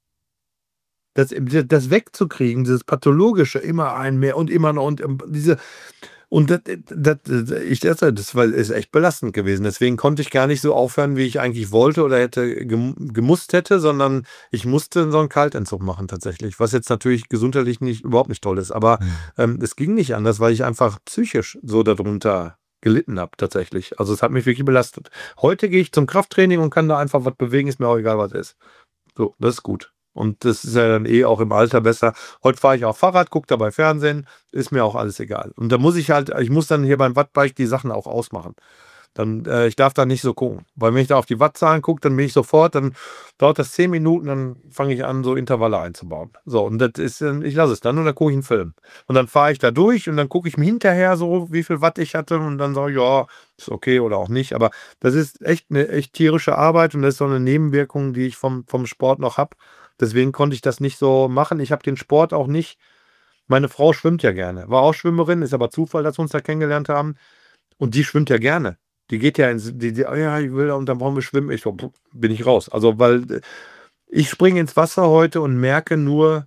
Das, das wegzukriegen, dieses Pathologische, immer ein mehr und immer noch und diese und das, das, ich, das, das war, ist echt belastend gewesen. Deswegen konnte ich gar nicht so aufhören, wie ich eigentlich wollte oder hätte gemusst hätte, sondern ich musste so einen Kaltentzug machen tatsächlich, was jetzt natürlich gesundheitlich nicht überhaupt nicht toll ist. Aber ähm, es ging nicht anders, weil ich einfach psychisch so darunter gelitten habe tatsächlich. Also es hat mich wirklich belastet. Heute gehe ich zum Krafttraining und kann da einfach was bewegen, ist mir auch egal, was ist. So, das ist gut. Und das ist ja dann eh auch im Alter besser. Heute fahre ich auch Fahrrad, gucke dabei Fernsehen, ist mir auch alles egal. Und da muss ich halt, ich muss dann hier beim Wattbike die Sachen auch ausmachen. Dann, äh, ich darf da nicht so gucken. Weil wenn ich da auf die Wattzahlen gucke, dann bin ich sofort, dann dauert das zehn Minuten, dann fange ich an, so Intervalle einzubauen. So, und das ist, ich lasse es dann und dann gucke ich einen Film. Und dann fahre ich da durch und dann gucke ich mir hinterher so, wie viel Watt ich hatte und dann sage ich, ja, ist okay oder auch nicht. Aber das ist echt eine echt tierische Arbeit und das ist so eine Nebenwirkung, die ich vom, vom Sport noch habe. Deswegen konnte ich das nicht so machen. Ich habe den Sport auch nicht. Meine Frau schwimmt ja gerne. War auch Schwimmerin, ist aber Zufall, dass wir uns da kennengelernt haben. Und die schwimmt ja gerne. Die geht ja ins, die, die, oh ja, ich will, und dann wollen wir schwimmen. Ich so, bin ich raus. Also, weil ich springe ins Wasser heute und merke nur,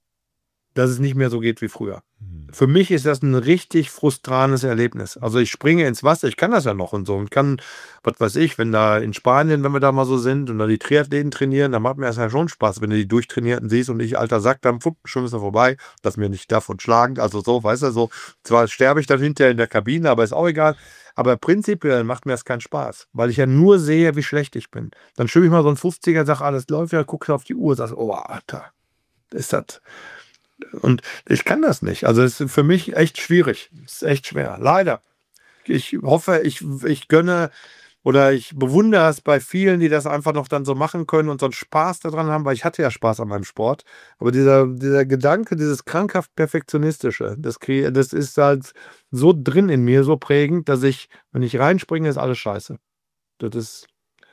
dass es nicht mehr so geht wie früher. Mhm. Für mich ist das ein richtig frustranes Erlebnis. Also ich springe ins Wasser, ich kann das ja noch und so und kann, was weiß ich, wenn da in Spanien, wenn wir da mal so sind und da die Triathleten trainieren, dann macht mir das ja schon Spaß, wenn du die Durchtrainierten siehst und ich, alter Sack, dann fupp, schon ist er vorbei, dass mir nicht davon schlagend, also so, weißt du, so, zwar sterbe ich dann hinterher in der Kabine, aber ist auch egal. Aber prinzipiell macht mir das keinen Spaß, weil ich ja nur sehe, wie schlecht ich bin. Dann schwimme ich mal so ein fünfziger, sag, alles läuft ja, guckst auf die Uhr, sagst, oh, Alter, ist das. Und ich kann das nicht. Also es ist für mich echt schwierig. Es ist echt schwer. Leider. Ich hoffe, ich, ich gönne oder ich bewundere es bei vielen, die das einfach noch dann so machen können und so einen Spaß daran haben, weil ich hatte ja Spaß an meinem Sport. Aber dieser, dieser Gedanke, dieses krankhaft Perfektionistische, das, das ist halt so drin in mir, so prägend, dass ich, wenn ich reinspringe, ist alles scheiße. Das ist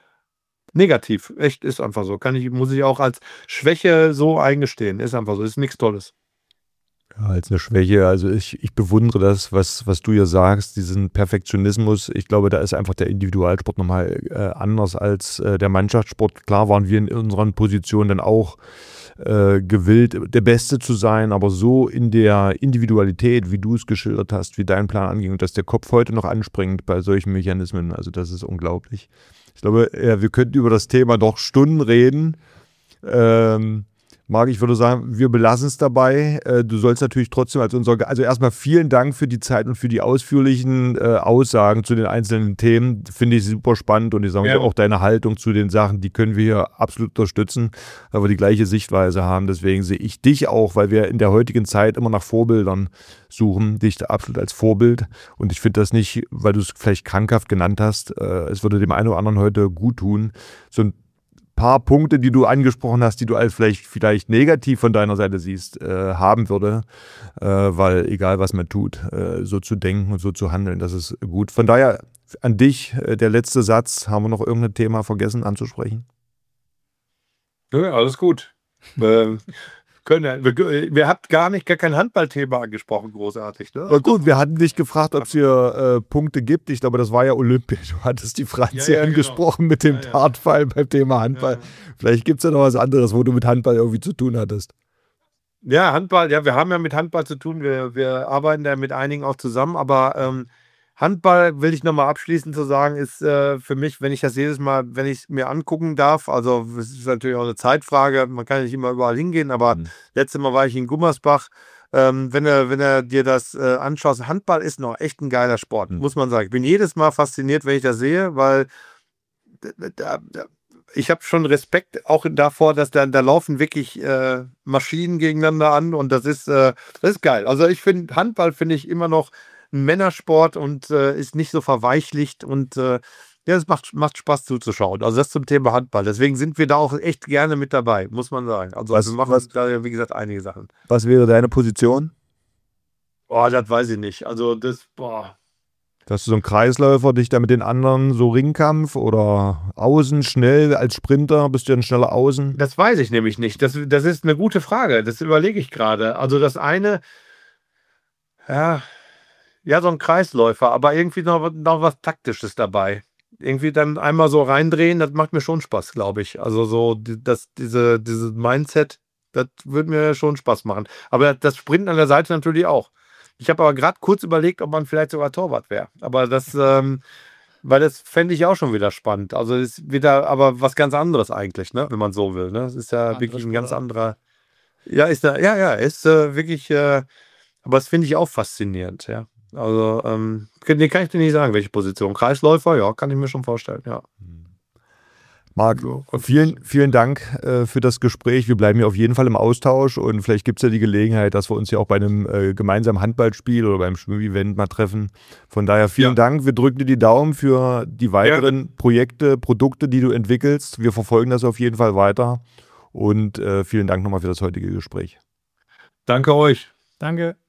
negativ. Echt, ist einfach so. Kann ich, muss ich auch als Schwäche so eingestehen. Ist einfach so. Ist nichts Tolles. Ja, als eine Schwäche. Also ich, ich bewundere das, was, was du hier sagst, diesen Perfektionismus. Ich glaube, da ist einfach der Individualsport nochmal äh, anders als äh, der Mannschaftssport. Klar waren wir in unseren Positionen dann auch äh, gewillt, der Beste zu sein, aber so in der Individualität, wie du es geschildert hast, wie dein Plan anging und dass der Kopf heute noch anspringt bei solchen Mechanismen, also das ist unglaublich. Ich glaube, ja, wir könnten über das Thema doch Stunden reden. Ähm, Marc, ich würde sagen, wir belassen es dabei. Äh, du sollst natürlich trotzdem als unser, also erstmal vielen Dank für die Zeit und für die ausführlichen äh, Aussagen zu den einzelnen Themen. Finde ich super spannend und ich sage ja. auch deine Haltung zu den Sachen, die können wir hier absolut unterstützen, weil wir die gleiche Sichtweise haben. Deswegen sehe ich dich auch, weil wir in der heutigen Zeit immer nach Vorbildern suchen, dich da absolut als Vorbild. Und ich finde das nicht, weil du es vielleicht krankhaft genannt hast, äh, es würde dem einen oder anderen heute gut tun, so ein paar Punkte, die du angesprochen hast, die du als vielleicht, vielleicht negativ von deiner Seite siehst, äh, haben würde, äh, weil egal was man tut, äh, so zu denken und so zu handeln, das ist gut. Von daher an dich, äh, der letzte Satz, haben wir noch irgendein Thema vergessen anzusprechen? Ja, alles gut. ähm, können. Wir, wir habt gar nicht, gar kein Handballthema angesprochen, großartig. Ne? Aber gut, wir hatten dich gefragt, ob es hier äh, Punkte gibt. Ich glaube, das war ja olympisch. Du hattest die Franzi Ja, ja, genau. angesprochen mit dem Ja, ja. Dartfall beim Thema Handball. Ja. Vielleicht gibt es ja noch was anderes, wo du mit Handball irgendwie zu tun hattest. Ja, Handball, ja, wir haben ja mit Handball zu tun. Wir, wir arbeiten da mit einigen auch zusammen, aber ähm, Handball, will ich nochmal abschließend zu sagen, ist äh, für mich, wenn ich das jedes Mal, wenn ich es mir angucken darf, also es ist natürlich auch eine Zeitfrage, man kann nicht immer überall hingehen, aber Mhm. letztes Mal war ich in Gummersbach. Ähm, wenn du wenn er dir das äh, anschaust, Handball ist noch echt ein geiler Sport, Mhm. muss man sagen. Ich bin jedes Mal fasziniert, wenn ich das sehe, weil da, da, da, ich habe schon Respekt auch davor, dass da, da laufen wirklich äh, Maschinen gegeneinander an und das ist, äh, das ist geil. Also ich finde, Handball finde ich immer noch ein Männersport und äh, ist nicht so verweichlicht und äh, ja, es macht, macht Spaß zuzuschauen. Also das zum Thema Handball. Deswegen sind wir da auch echt gerne mit dabei, muss man sagen. Also Was- wir machen was- da ja, wie gesagt, einige Sachen. Was wäre deine Position? Oh, das weiß ich nicht. Also das, boah. Dass du so ein Kreisläufer, dich da mit den anderen so Ringkampf oder außen schnell als Sprinter, bist du ein schneller Außen? Das weiß ich nämlich nicht. Das, das ist eine gute Frage. Das überlege ich gerade. Also das eine, ja, ja, so ein Kreisläufer, aber irgendwie noch, noch was Taktisches dabei. Irgendwie dann einmal so reindrehen, das macht mir schon Spaß, glaube ich. Also so die- das, diese, dieses Mindset, das würde mir schon Spaß machen. Aber das Sprinten an der Seite natürlich auch. Ich habe aber gerade kurz überlegt, ob man vielleicht sogar Torwart wäre. Aber das, ähm, weil das fände ich auch schon wieder spannend. Also ist wieder aber was ganz anderes eigentlich, ne? Wenn man so will. Ne? Das ist ja Andere wirklich ein ganz Sportart. anderer. Ja, ist da, ja, ja, ist äh, wirklich, äh, aber das finde ich auch faszinierend, ja. Also, ähm, den kann ich dir nicht sagen, welche Position. Kreisläufer, ja, kann ich mir schon vorstellen, ja. Marc, So, vielen, vielen Dank äh, für das Gespräch. Wir bleiben hier auf jeden Fall im Austausch und vielleicht gibt es ja die Gelegenheit, dass wir uns ja auch bei einem äh, gemeinsamen Handballspiel oder beim Schwimmevent mal treffen. Von daher vielen Ja. Dank. Wir drücken dir die Daumen für die weiteren Projekte, Produkte, die du entwickelst. Wir verfolgen das auf jeden Fall weiter und äh, vielen Dank nochmal für das heutige Gespräch. Danke euch. Danke.